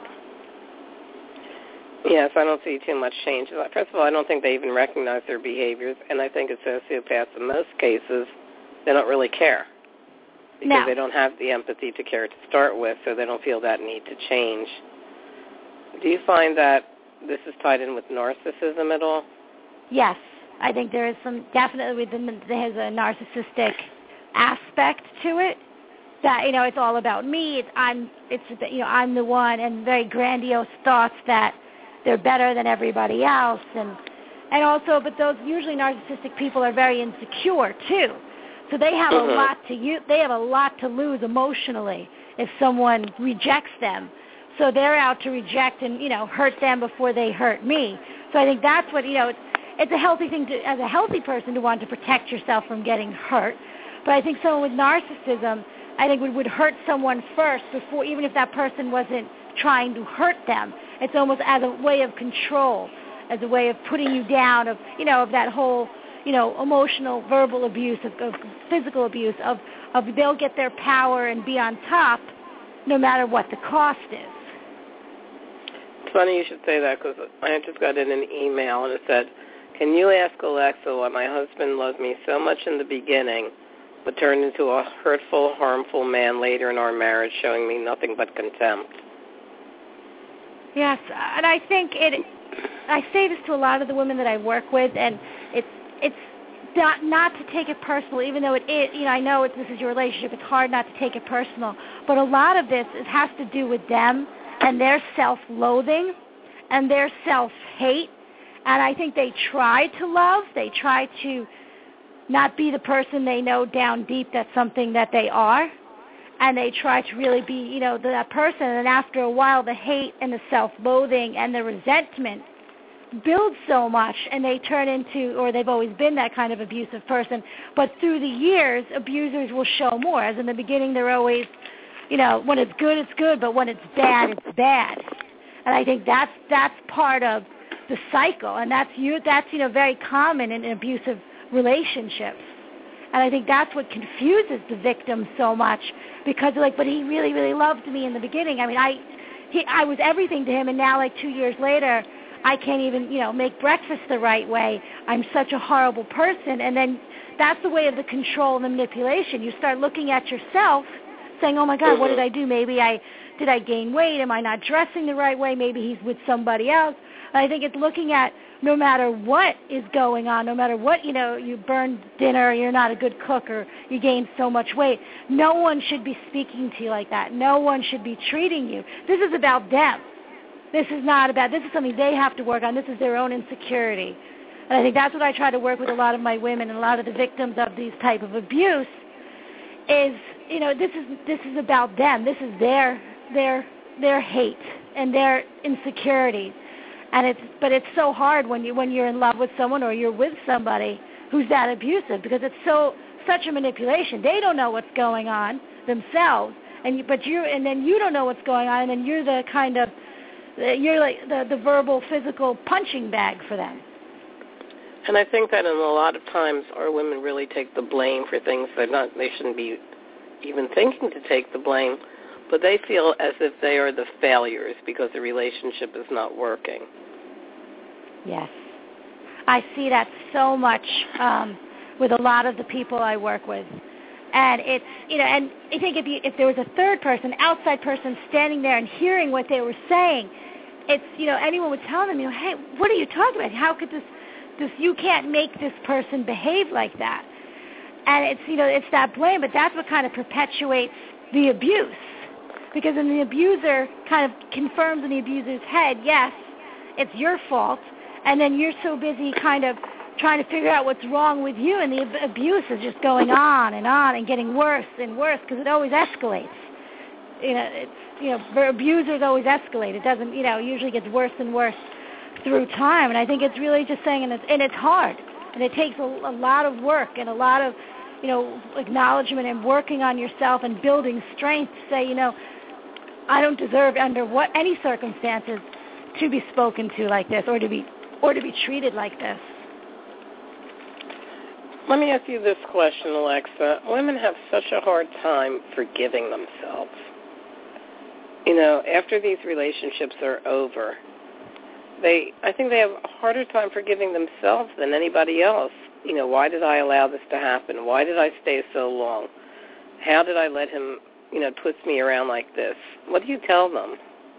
Yes, I don't see too much change. First of all, I don't think they even recognize their behaviors, and I think a sociopath, in most cases, they don't really care because no. they don't have the empathy to care to start with, so they don't feel that need to change. Do you find that this is tied in with narcissism at all? Yes, I think there is some definitely there's a narcissistic aspect to it. That you know, it's all about me. It's I'm it's you know I'm the one, and very grandiose thoughts that they're better than everybody else, and and also, but those usually narcissistic people are very insecure too, so they have mm-hmm. a lot to u- they have a lot to lose emotionally if someone rejects them. So they're out to reject and you know hurt them before they hurt me. So I think that's what you know. It's, it's a healthy thing to, as a healthy person, to want to protect yourself from getting hurt. But I think someone with narcissism, I think would would hurt someone first before, even if that person wasn't trying to hurt them. It's almost as a way of control, as a way of putting you down, of you know, of that whole, you know, emotional, verbal abuse, of, of physical abuse, of, of they'll get their power and be on top, no matter what the cost is. It's funny you should say that because I just got in an email and it said, "Can you ask Alexa why my husband loved me so much in the beginning, but turned into a hurtful, harmful man later in our marriage, showing me nothing but contempt?" Yes, and I think it. I say this to a lot of the women that I work with, and it's it's not not to take it personal, even though it is. You know, I know it, this is your relationship. It's hard not to take it personal, but a lot of this it has to do with them and their self-loathing and their self-hate. And I think they try to love. They try to not be the person they know down deep that's something that they are. And they try to really be, you know, that person. And after a while, the hate and the self-loathing and the resentment build so much, and they turn into, or they've always been that kind of abusive person. But through the years, abusers will show more. As in the beginning, they're always, you know, when it's good, it's good, but when it's bad, it's bad. And I think that's that's part of the cycle, and that's you. That's you know very common in abusive relationships. And I think that's what confuses the victim so much, because they're like, but he really, really loved me in the beginning. I mean, I he, I was everything to him, and now, like, two years later, I can't even, you know, make breakfast the right way. I'm such a horrible person. And then that's the way of the control and the manipulation. You start looking at yourself, saying, oh, my God, what did I do? Maybe I did I gain weight? Am I not dressing the right way? Maybe he's with somebody else. And I think it's looking at no matter what is going on, no matter what, you know, you burned dinner, you're not a good cook, or you gained so much weight, no one should be speaking to you like that. No one should be treating you. This is about them. This is not about, this is something they have to work on. This is their own insecurity. And I think that's what I try to work with a lot of my women and a lot of the victims of these type of abuse is, you know, this is this is about them. This is their their their hate and their insecurities. And it's, but it's so hard when you when you're in love with someone or you're with somebody who's that abusive, because it's so such a manipulation. They don't know what's going on themselves, and you, but you and then you don't know what's going on, and then you're the kind of you're like the, the verbal, physical punching bag for them. And I think that in a lot of times our women really take the blame for things that not they shouldn't be even thinking to take the blame, but they feel as if they are the failures because the relationship is not working. Yes. I see that so much um, with a lot of the people I work with. And it's, you know, and I think if you, if there was a third person, outside person standing there and hearing what they were saying, it's, you know, anyone would tell them, you know, hey, what are you talking about? How could this, this, you can't make this person behave like that. And it's, you know, it's that blame, but that's what kind of perpetuates the abuse. Because then the abuser kind of confirms in the abuser's head, yes, it's your fault, and then you're so busy kind of trying to figure out what's wrong with you, and the ab- abuse is just going on and on and getting worse and worse because it always escalates. You know, it's, you know, for abusers always escalate. It doesn't, you know, usually gets worse and worse through time, and I think it's really just saying, and it's, and it's hard, and it takes a, a lot of work and a lot of, you know, acknowledgement and working on yourself and building strength to say, you know, I don't deserve under what any circumstances to be spoken to like this or to be or to be treated like this. Let me ask you this question, Alexa. Women have such a hard time forgiving themselves. You know, after these relationships are over, they I think they have a harder time forgiving themselves than anybody else. You know, why did I allow this to happen? Why did I stay so long? How did I let him, you know, twist me around like this? What do you tell them?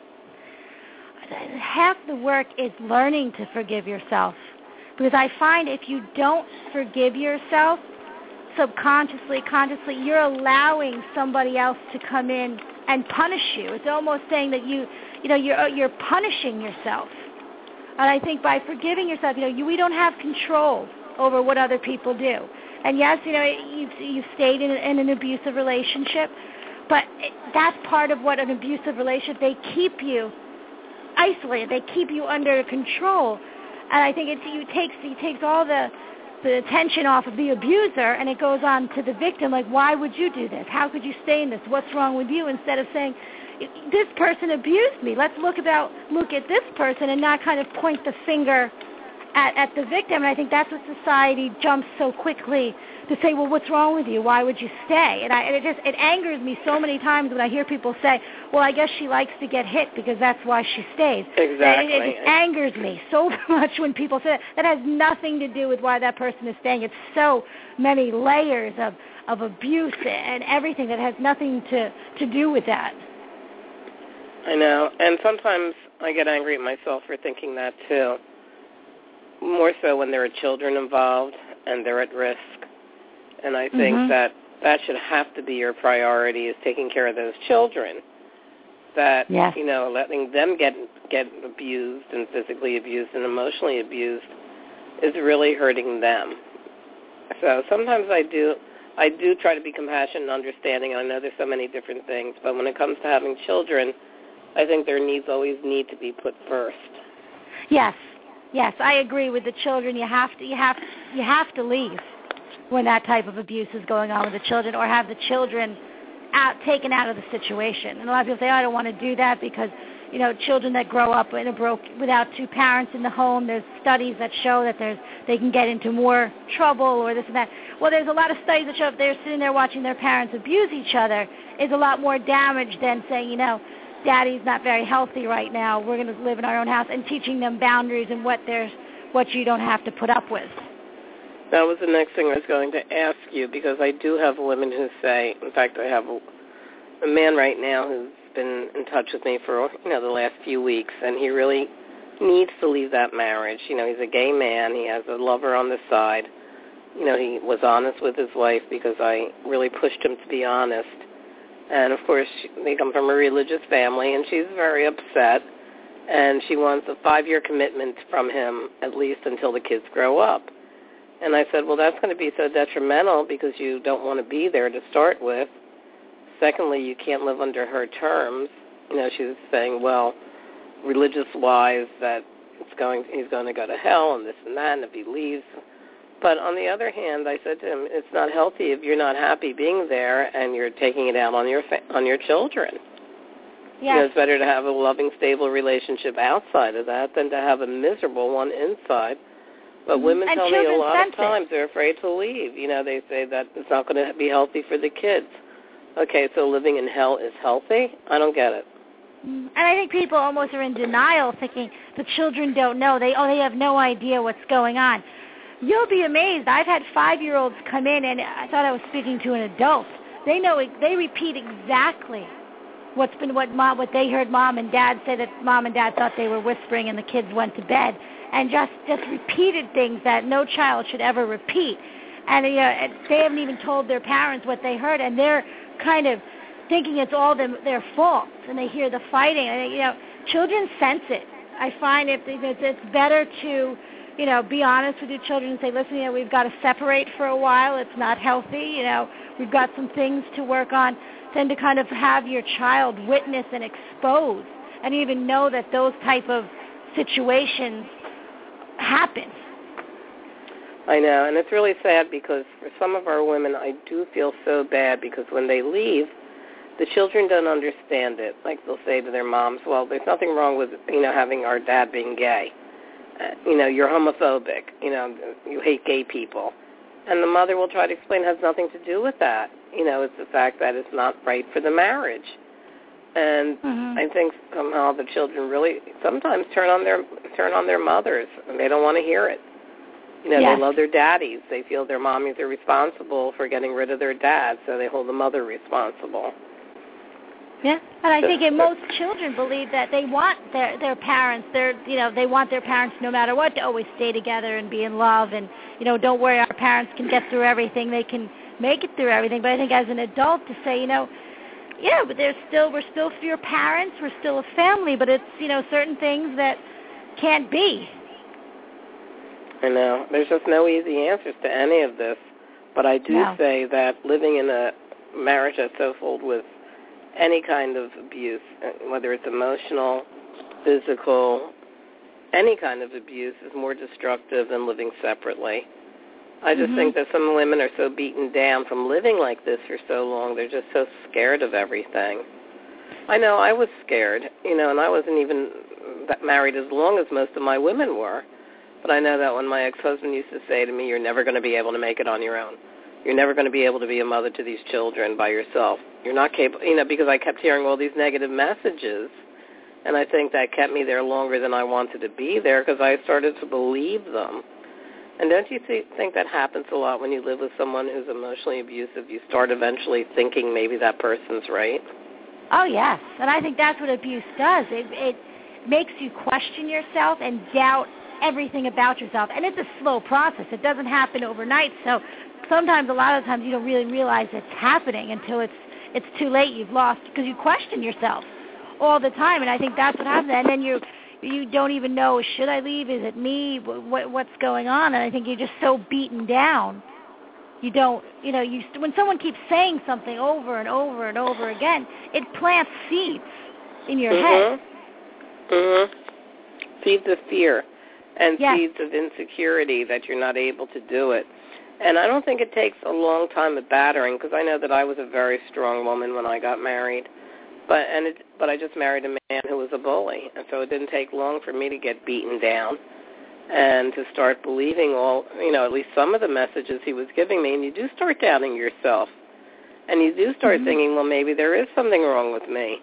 Half the work is learning to forgive yourself. Because I find if you don't forgive yourself, subconsciously, consciously, you're allowing somebody else to come in and punish you. It's almost saying that you, you know, you're you're punishing yourself. And I think by forgiving yourself, you know, you, we don't have control over what other people do. And yes, you know, you've, you've stayed in, in an abusive relationship, but it, that's part of what an abusive relationship, they keep you isolated. They keep you under control. And I think it, it takes it takes all the the attention off of the abuser, and it goes on to the victim. Like, why would you do this? How could you stay in this? What's wrong with you? Instead of saying, this person abused me. Let's look about look at this person and not kind of point the finger at, at the victim. And I think that's what society jumps so quickly to say, well, what's wrong with you? Why would you stay? And, I, and it just it angers me so many times when I hear people say, well, I guess she likes to get hit because that's why she stays. Exactly. And it, it just angers me so much when people say that. That has nothing to do with why that person is staying. It's so many layers of, of abuse and everything that has nothing to, to do with that. I know. And sometimes I get angry at myself for thinking that, too. More so when there are children involved and they're at risk. And I think mm-hmm. that that should have to be your priority, is taking care of those children. That, yes. you know, letting them get get abused and physically abused and emotionally abused is really hurting them. So sometimes I do I do try to be compassionate and understanding. I know there's so many different things, but when it comes to having children, I think their needs always need to be put first. Yes, yes, I agree with the children. You have to, you have, you have to leave when that type of abuse is going on with the children, or have the children out, taken out of the situation. And a lot of people say, oh, I don't want to do that because, you know, children that grow up in a broke, without two parents in the home, there's studies that show that there's they can get into more trouble or this and that. Well, there's a lot of studies that show if they're sitting there watching their parents abuse each other, is a lot more damage than saying, you know, Daddy's not very healthy right now, we're going to live in our own house, and teaching them boundaries and what there's, what you don't have to put up with. That was the next thing I was going to ask you, because I do have women who say, in fact, I have a, a man right now who's been in touch with me for, you know, the last few weeks, and he really needs to leave that marriage. You know, he's a gay man. He has a lover on the side. You know, he was honest with his wife because I really pushed him to be honest. And, of course, they come from a religious family, and she's very upset, and she wants a five-year commitment from him, at least until the kids grow up. And I said, well, that's going to be so detrimental because you don't want to be there to start with. Secondly, you can't live under her terms. You know, she was saying, well, religious-wise, that it's going, he's going to go to hell and this and that, and if he leaves. But on the other hand, I said to him, it's not healthy if you're not happy being there and you're taking it out on your fa- on your children. Yes. You know, it's better to have a loving, stable relationship outside of that than to have a miserable one inside. But women and tell me a lot sense of times they're afraid to leave. You know, they say that it's not going to be healthy for the kids. Okay, so living in hell is healthy? I don't get it. And I think people almost are in denial, thinking the children don't know. They oh, they have no idea what's going on. You'll be amazed. I've had five-year-olds come in, and I thought I was speaking to an adult. They know. They repeat exactly what's been what mom, what they heard mom and dad say, that mom and dad thought they were whispering, and the kids went to bed, and just just repeated things that no child should ever repeat. And you know, they haven't even told their parents what they heard, and they're kind of thinking it's all them, their fault, and they hear the fighting. And, you know, children sense it. I find it, it's better to, you know, be honest with your children and say, listen, you know, we've got to separate for a while. It's not healthy. You know, we've got some things to work on, than to kind of have your child witness and expose and even know that those type of situations happen. I know, and it's really sad because for some of our women, I do feel so bad because when they leave, the children don't understand it. Like they'll say to their moms, well, there's nothing wrong with, you know, having our dad being gay. Uh, you know, you're homophobic. You know, you hate gay people. And the mother will try to explain it has nothing to do with that. You know, it's the fact that it's not right for the marriage. And mm-hmm. I think somehow the children really sometimes turn on their turn on their mothers, and they don't want to hear it. You know, yes. They love their daddies. They feel their mommies are responsible for getting rid of their dad, so they hold the mother responsible. Yeah, and I think in most children believe that they want their their parents, their you know, they want their parents no matter what to always stay together and be in love, and you know, don't worry, our parents can get through everything. They can make it through everything. But I think as an adult to say, you know, yeah, but there's still we're still your parents, we're still a family, but it's you know certain things that can't be. I know. There's just no easy answers to any of this. But I do no. say that living in a marriage that's so filled with any kind of abuse, whether it's emotional, physical, any kind of abuse is more destructive than living separately. I just mm-hmm. think that some women are so beaten down from living like this for so long. They're just so scared of everything. I know I was scared, you know, and I wasn't even married as long as most of my women were. But I know that when my ex-husband used to say to me, you're never going to be able to make it on your own. You're never going to be able to be a mother to these children by yourself. You're not capable, you know, because I kept hearing all these negative messages, and I think that kept me there longer than I wanted to be there because I started to believe them. And don't you see, think that happens a lot when you live with someone who's emotionally abusive? You start eventually thinking maybe that person's right. Oh, yes, and I think that's what abuse does. It, it makes you question yourself and doubt everything about yourself, and it's a slow process. It doesn't happen overnight, so sometimes, a lot of times, you don't really realize it's happening until it's it's too late. You've lost, because you question yourself all the time, and I think that's what happens. And then you you don't even know, should I leave? Is it me? What, what's going on? And I think you're just so beaten down. You don't, you know, you when someone keeps saying something over and over and over again, it plants seeds in your mm-hmm. head. Mm-hmm. Seeds of fear. And yes. seeds of insecurity that you're not able to do it. And I don't think it takes a long time of battering, because I know that I was a very strong woman when I got married. But and it, but I just married a man who was a bully, and so it didn't take long for me to get beaten down and to start believing all, you know, at least some of the messages he was giving me. And you do start doubting yourself, and you do start mm-hmm. thinking, well, maybe there is something wrong with me.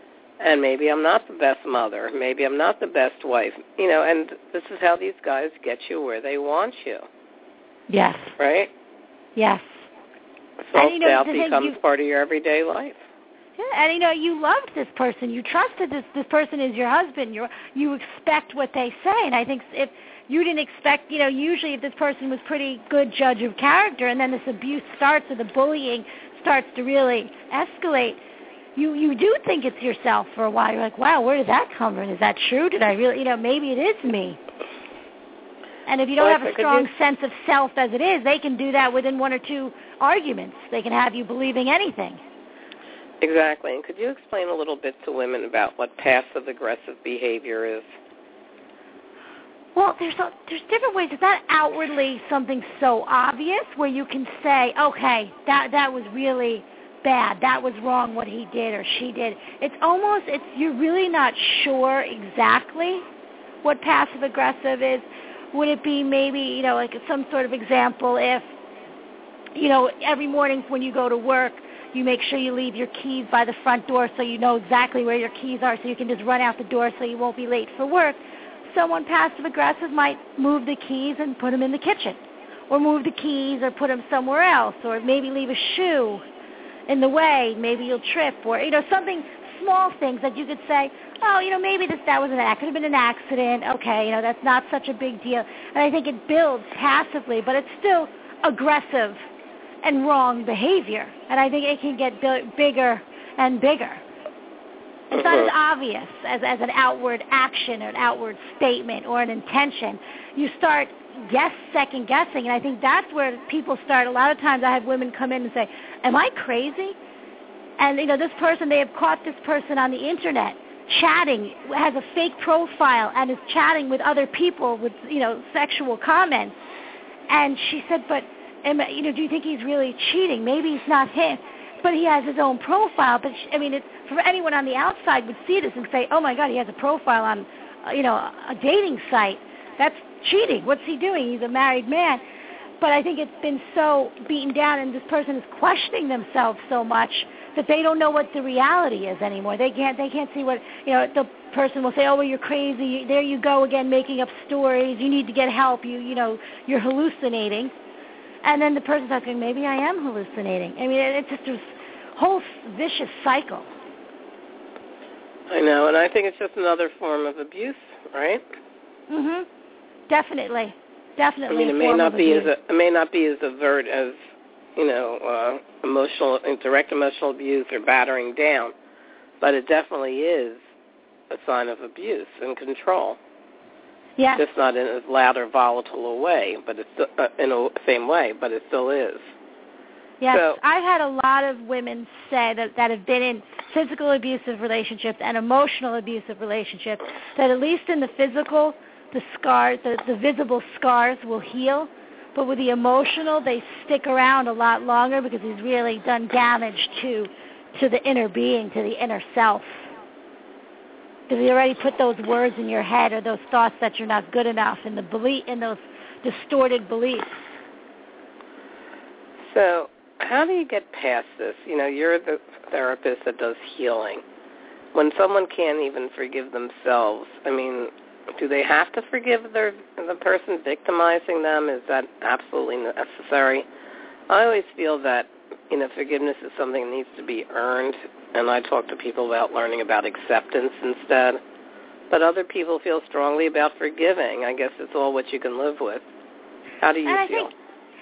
And maybe I'm not the best mother. Maybe I'm not the best wife. You know, and this is how these guys get you where they want you. Yes. Right? Yes. Self-doubt you know, becomes you, part of your everyday life. Yeah, and, you know, you loved this person. You trusted this this person is your husband. You you expect what they say. And I think if you didn't expect, you know, usually if this person was pretty good judge of character and then this abuse starts or the bullying starts to really escalate, You you do think it's yourself for a while. You're like, wow, where did that come from? Is that true? Did I really, you know, maybe it is me. And if you don't well, have a strong you... sense of self as it is, they can do that within one or two arguments. They can have you believing anything. Exactly. And could you explain a little bit to women about what passive-aggressive behavior is? Well, there's a, there's different ways. It's not outwardly something so obvious where you can say, okay, that that was really bad. That was wrong what he did or she did. It's almost, it's you're really not sure exactly what passive-aggressive is. Would it be maybe, you know, like some sort of example if, you know, every morning when you go to work, You make sure you leave your keys by the front door so you know exactly where your keys are so you can just run out the door so you won't be late for work. Someone passive-aggressive might move the keys and put them in the kitchen, or move the keys or put them somewhere else, or maybe leave a shoe in the way. Maybe you'll trip, or, you know, something, small things that you could say, oh, you know, maybe this that was an that could have been an accident. Okay, you know, that's not such a big deal. And I think it builds passively, but it's still aggressive and wrong behavior. And I think it can get b- bigger and bigger. It's not as obvious as, as an outward action or an outward statement or an intention. You start guess second guessing, and I think that's where people start. A lot of times I have women come in and say, am I crazy? And, you know, this person, they have caught this person on the internet chatting, has a fake profile, and is chatting with other people with, you know, sexual comments. And she said, but, am, you know, do you think he's really cheating? Maybe it's not him, but he has his own profile. But, she, I mean, it's, for anyone on the outside would see this and say, oh, my God, he has a profile on, uh, you know, a dating site. That's cheating. What's he doing? He's a married man. But I think it's been so beaten down, and this person is questioning themselves so much that they don't know what the reality is anymore. They can't they can't see what, you know, the person will say, oh, well, you're crazy. There you go again, making up stories. You need to get help. You, you know, you're hallucinating. And then the person's asking, maybe I am hallucinating. I mean, it's just this whole vicious cycle. I know, and I think it's just another form of abuse, right? Mhm. Definitely. Definitely. I mean, it a may form not of be abuse. as a, it may not be as overt as, you know, uh, emotional, direct emotional abuse or battering down, but it definitely is a sign of abuse and control. Yeah. Just not in as loud or volatile a way, but it's still, uh, in the same way, but it still is. Yes, So, I've had a lot of women say that, that have been in physical abusive relationships and emotional abusive relationships, that at least in the physical, the scars, the, the visible scars will heal, but with the emotional, they stick around a lot longer because he's really done damage to to the inner being, to the inner self. Because he already put those words in your head, or those thoughts that you're not good enough, and the belief, in those distorted beliefs. So, how do you get past this? You know, you're the therapist that does healing. When someone can't even forgive themselves, I mean, do they have to forgive their the person victimizing them? Is that absolutely necessary? I always feel that, you know, forgiveness is something that needs to be earned, and I talk to people about learning about acceptance instead. But other people feel strongly about forgiving. I guess it's all what you can live with. How do you and I feel? Think,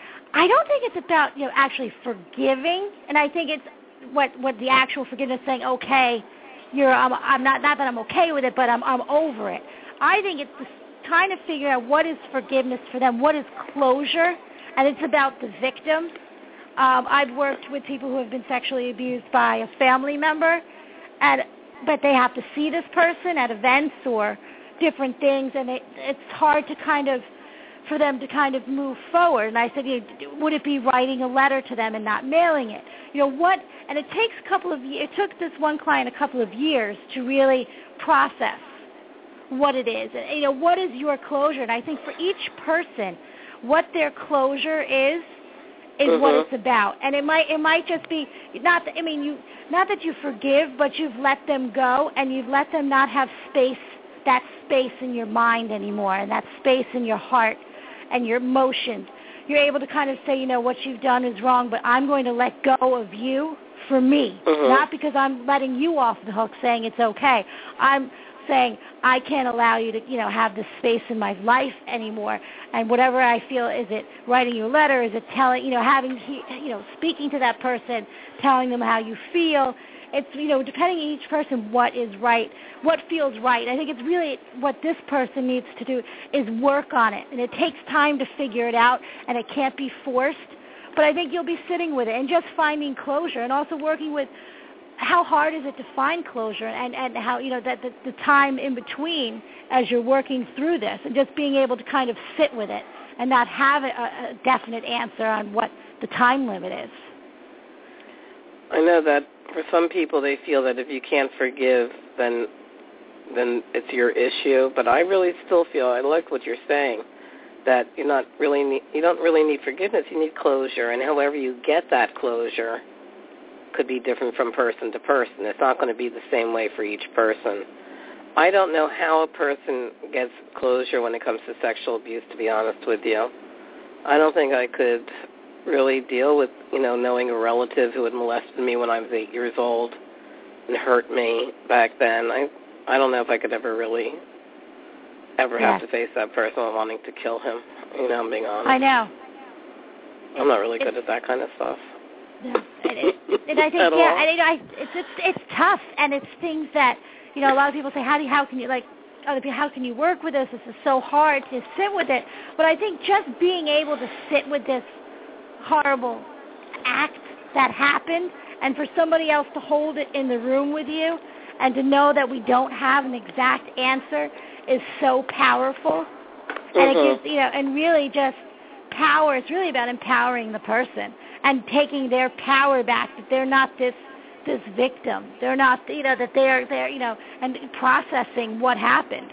I don't think it's about, you know, actually forgiving, and I think it's what what the actual forgiveness saying, okay, you're I'm, I'm not not that I'm okay with it, but I'm I'm over it. I think it's just trying to figure out what is forgiveness for them, what is closure, and it's about the victim. Um, I've worked with people who have been sexually abused by a family member, and but they have to see this person at events or different things, and it, it's hard to kind of, for them to kind of move forward. And I said, you know, would it be writing a letter to them and not mailing it? You know, what, and it takes a couple of, it took this one client a couple of years to really process what it is. And, you know, what is your closure? And I think for each person, what their closure is, is mm-hmm. what it's about. And it might it might just be not that, I mean you not that you forgive, but you've let them go, and you've let them not have space, that space in your mind anymore, and that space in your heart and your emotions. You're able to kind of say, you know, what you've done is wrong, but I'm going to let go of you for me, mm-hmm. not because I'm letting you off the hook saying it's okay. I'm saying I can't allow you to, you know, have this space in my life anymore. And whatever I feel, is it writing you a letter? Is it telling, you know, having, you know, speaking to that person, telling them how you feel? It's, you know, depending on each person, what is right, what feels right. I think it's really what this person needs to do is work on it. And it takes time to figure it out, and it can't be forced. But I think you'll be sitting with it and just finding closure, and also working with how hard is it to find closure, and, and how, you know, that the, the time in between as you're working through this, and just being able to kind of sit with it and not have a, a definite answer on what the time limit is. I know that for some people they feel that if you can't forgive, then then it's your issue. But I really still feel, I like what you're saying, that you're not really need, you don't really need forgiveness. You need closure, and however you get that closure could be different from person to person. It's not going to be the same way for each person. I don't know how a person gets closure when it comes to sexual abuse, to be honest with you. I don't think I could really deal with, you know, knowing a relative who had molested me when I was eight years old and hurt me back then. I I don't know if I could ever really ever yeah. have to face that person wanting to kill him. You know, I'm being honest. I know. I'm not really good at that kind of stuff. No. And, it, and I think, At yeah, all. and, you know, I, it's, it's it's tough, and it's things that, you know, a lot of people say, how do you, how can you, like, other people, how can you work with this? This is so hard to sit with it. But I think just being able to sit with this horrible act that happened, and for somebody else to hold it in the room with you, and to know that we don't have an exact answer is so powerful. Mm-hmm. And it gives, you know, and really just power. It's really about empowering the person and taking their power back. That they're not this this victim. They're not, you know, that they're they're, you know, and processing what happened.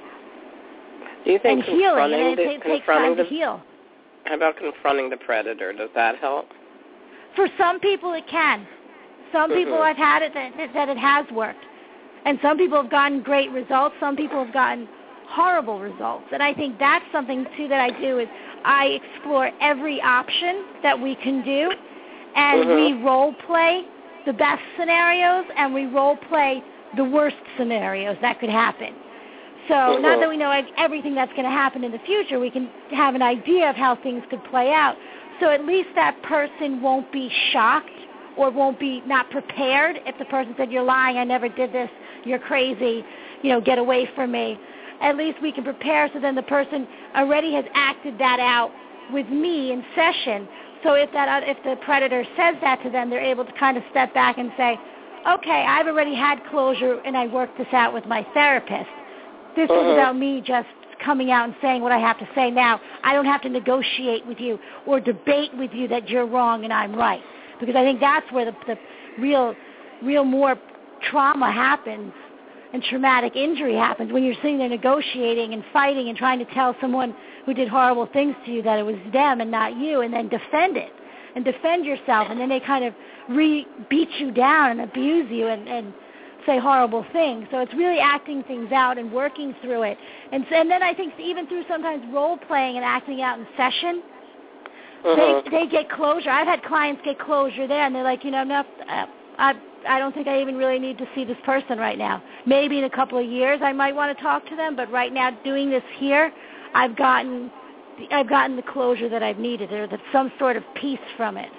Do you think and healing, confronting and the, it, it takes confronting time the, to heal. How about confronting the predator? Does that help? For some people, it can. Some Mm-hmm. people I've had it that, that it has worked, and some people have gotten great results. Some people have gotten horrible results, and I think that's something too that I do is I explore every option that we can do, and Mm-hmm. we role play the best scenarios, and we role play the worst scenarios that could happen. So Mm-hmm. not that we know everything that's going to happen in the future, we can have an idea of how things could play out. So at least that person won't be shocked or won't be not prepared if the person said, you're lying, I never did this, you're crazy, you know, get away from me. At least we can prepare so then the person already has acted that out with me in session. So if that if the predator says that to them, they're able to kind of step back and say, okay, I've already had closure and I worked this out with my therapist. This Uh-huh. is about me just coming out and saying what I have to say now. I don't have to negotiate with you or debate with you that you're wrong and I'm right. Because I think that's where the, the real, real more trauma happens and traumatic injury happens, when you're sitting there negotiating and fighting and trying to tell someone who did horrible things to you that it was them and not you, and then defend it and defend yourself, and then they kind of re beat you down and abuse you and, and say horrible things. So it's really acting things out and working through it. And, and then I think even through sometimes role-playing and acting out in session, Uh-huh. they they get closure. I've had clients get closure there, and they're like, you know, no, uh, I I don't think I even really need to see this person right now. Maybe in a couple of years I might want to talk to them, but right now doing this here, I've gotten I've gotten the closure that I've needed, or that some sort of peace from it.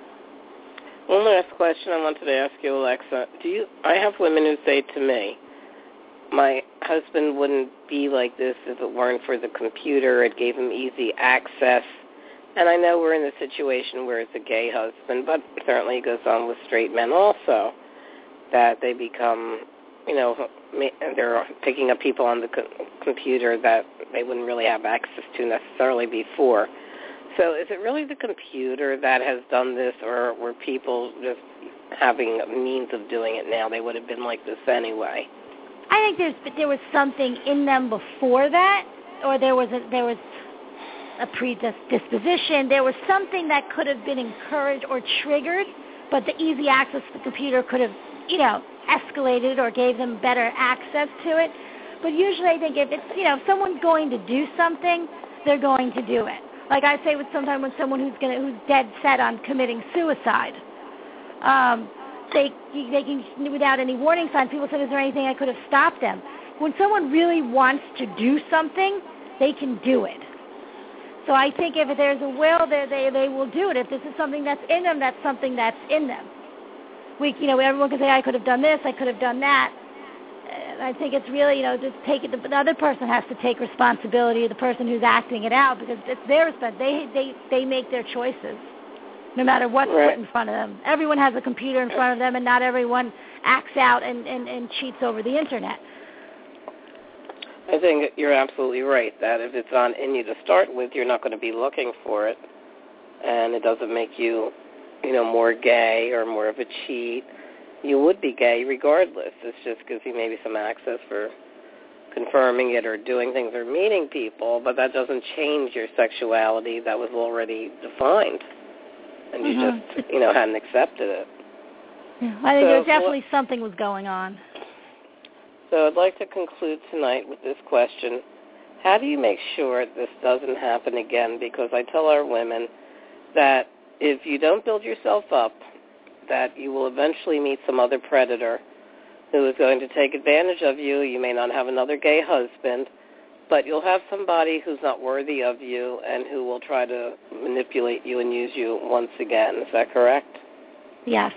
One last question I wanted to ask you, Alexa. Do you? I have women who say to me, my husband wouldn't be like this if it weren't for the computer. It gave him easy access. And I know we're in a situation where it's a gay husband, but certainly it goes on with straight men also, that they become, you know, they're picking up people on the co- computer that they wouldn't really have access to necessarily before. So is it really the computer that has done this, or were people just having a means of doing it now? They would have been like this anyway. I think there's there was something in them before that, or there was a, there was a predisposition. There was something that could have been encouraged or triggered, but the easy access to the computer could have, you know, escalated or gave them better access to it. But usually I think if it's, you know, if someone's going to do something, they're going to do it. Like I say with sometimes when someone who's gonna who's dead set on committing suicide, um, they they can, without any warning signs, people say, is there anything I could have stopped them? When someone really wants to do something, they can do it. So I think if there's a will, they, they they will do it. If this is something that's in them, that's something that's in them. We, you know, everyone can say, I could have done this, I could have done that. And I think it's really, you know, just take it. The other person has to take responsibility, the person who's acting it out, because it's their responsibility. They they they make their choices, no matter what's Right. put in front of them. Everyone has a computer in front of them, and not everyone acts out and, and, and cheats over the internet. I think you're absolutely right, that if it's on in you to start with, you're not going to be looking for it, and it doesn't make you, you know, more gay or more of a cheat. You would be gay regardless. It's just gives you maybe some access for confirming it or doing things or meeting people, but that doesn't change your sexuality that was already defined, and you Mm-hmm. just, you know, hadn't accepted it. Yeah, I think So, there definitely something was going on. So I'd like to conclude tonight with this question. How do you make sure this doesn't happen again? Because I tell our women that if you don't build yourself up, that you will eventually meet some other predator who is going to take advantage of you. You may not have another gay husband, but you'll have somebody who's not worthy of you and who will try to manipulate you and use you once again. Is that correct? Yes.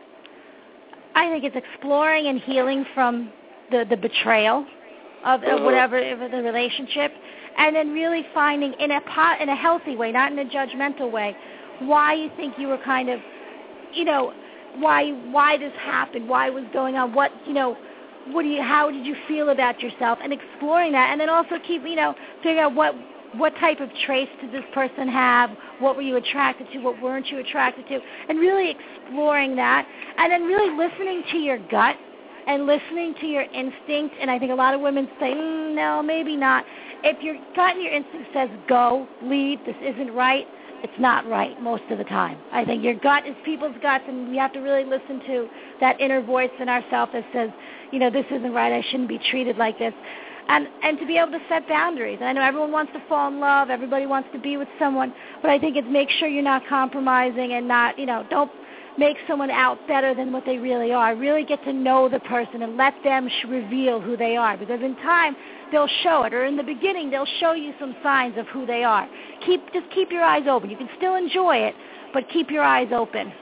I think it's exploring and healing from the, the betrayal of, Mm-hmm. of whatever of the relationship, and then really finding in a pot, in a healthy way, not in a judgmental way, why you think you were kind of, you know, why why this happened, why it was going on, what, you know, what do you, how did you feel about yourself, and exploring that, and then also keep, you know, figure out what what type of traits did this person have, what were you attracted to, what weren't you attracted to, and really exploring that, and then really listening to your gut and listening to your instinct. And I think a lot of women say, mm, no, maybe not. If your gut and your instinct says go, leave, this isn't right, it's not right most of the time. I think your gut is people's guts, and we have to really listen to that inner voice in ourselves that says, you know, this isn't right, I shouldn't be treated like this. And and to be able to set boundaries. And I know everyone wants to fall in love, everybody wants to be with someone, but I think it's make sure you're not compromising and not, you know, don't make someone out better than what they really are. Really get to know the person and let them sh- reveal who they are, because in time they'll show it, or in the beginning they'll show you some signs of who they are. Keep just keep your eyes open. You can still enjoy it, but keep your eyes open.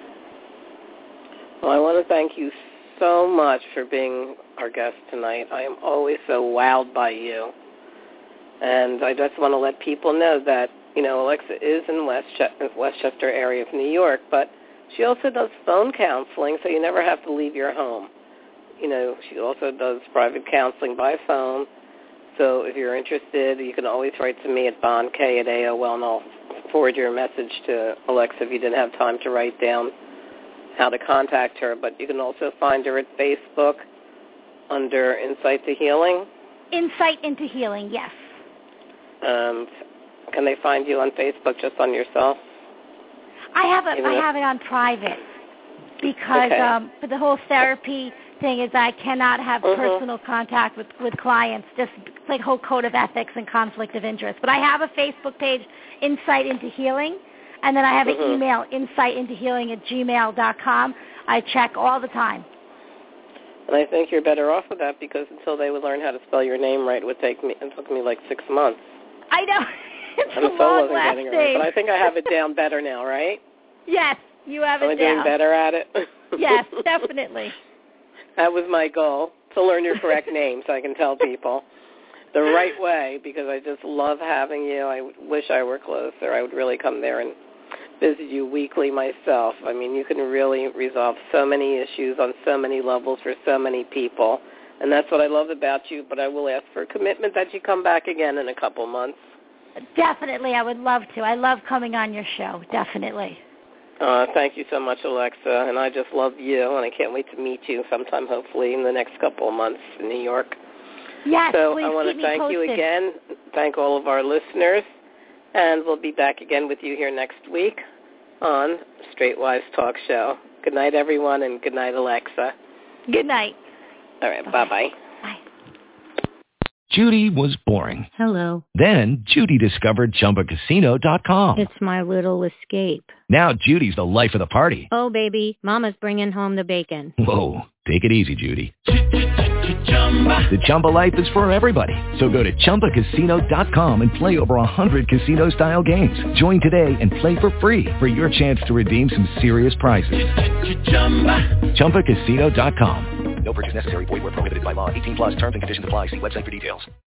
Well, I want to thank you so much for being our guest tonight. I am always so wowed by you. And I just want to let people know that, you know, Alexa is in Westchester, Westchester area of New York, but she also does phone counseling, so you never have to leave your home. You know, she also does private counseling by phone. So if you're interested, you can always write to me at bondk at A O L, and I'll forward your message to Alexa if you didn't have time to write down how to contact her. But you can also find her at Facebook under Insight to Healing. Insight into Healing, yes. Um, can they find you on Facebook just on yourself? I have it. Even I if- have it on private because Okay. um, for the whole therapy thing is I cannot have Mhm. personal contact with, with clients, just like whole code of ethics and conflict of interest. But I have a Facebook page, Insight into Healing, and then I have Mhm. an email, insight into healing at gmail dot com. I check all the time. And I think you're better off with that, because until they would learn how to spell your name right, it would take me. It took me like six months. I know. It's And a the phone long wasn't last getting it right, name. but I think I have it down better now, right? Yes, you have Am it I doing down. better at it? Yes, definitely. That was my goal, to learn your correct name so I can tell people the right way, because I just love having you. I wish I were closer. I would really come there and visit you weekly myself. I mean, you can really resolve so many issues on so many levels for so many people, and that's what I love about you. But I will ask for a commitment that you come back again in a couple months. Definitely, I would love to. I love coming on your show, definitely. Uh, thank you so much, Alexa, and I just love you, and I can't wait to meet you sometime, hopefully, in the next couple of months in New York. Yes, so please I want keep to me thank you posted. again, thank all of our listeners, and we'll be back again with you here next week on Straight Wives Talk Show. Good night, everyone, and good night, Alexa. Good night. All right, Okay. bye-bye. Bye. Judy was boring. Hello. Then Judy discovered Chumba Casino dot com. It's my little escape. Now Judy's the life of the party. Oh, baby, mama's bringing home the bacon. Whoa, take it easy, Judy. The Chumba life is for everybody. So go to Chumba Casino dot com and play over one hundred casino-style games. Join today and play for free for your chance to redeem some serious prizes. Chumba Casino dot com. No purchase necessary. Void where prohibited by law. eighteen plus terms and conditions apply. See website for details.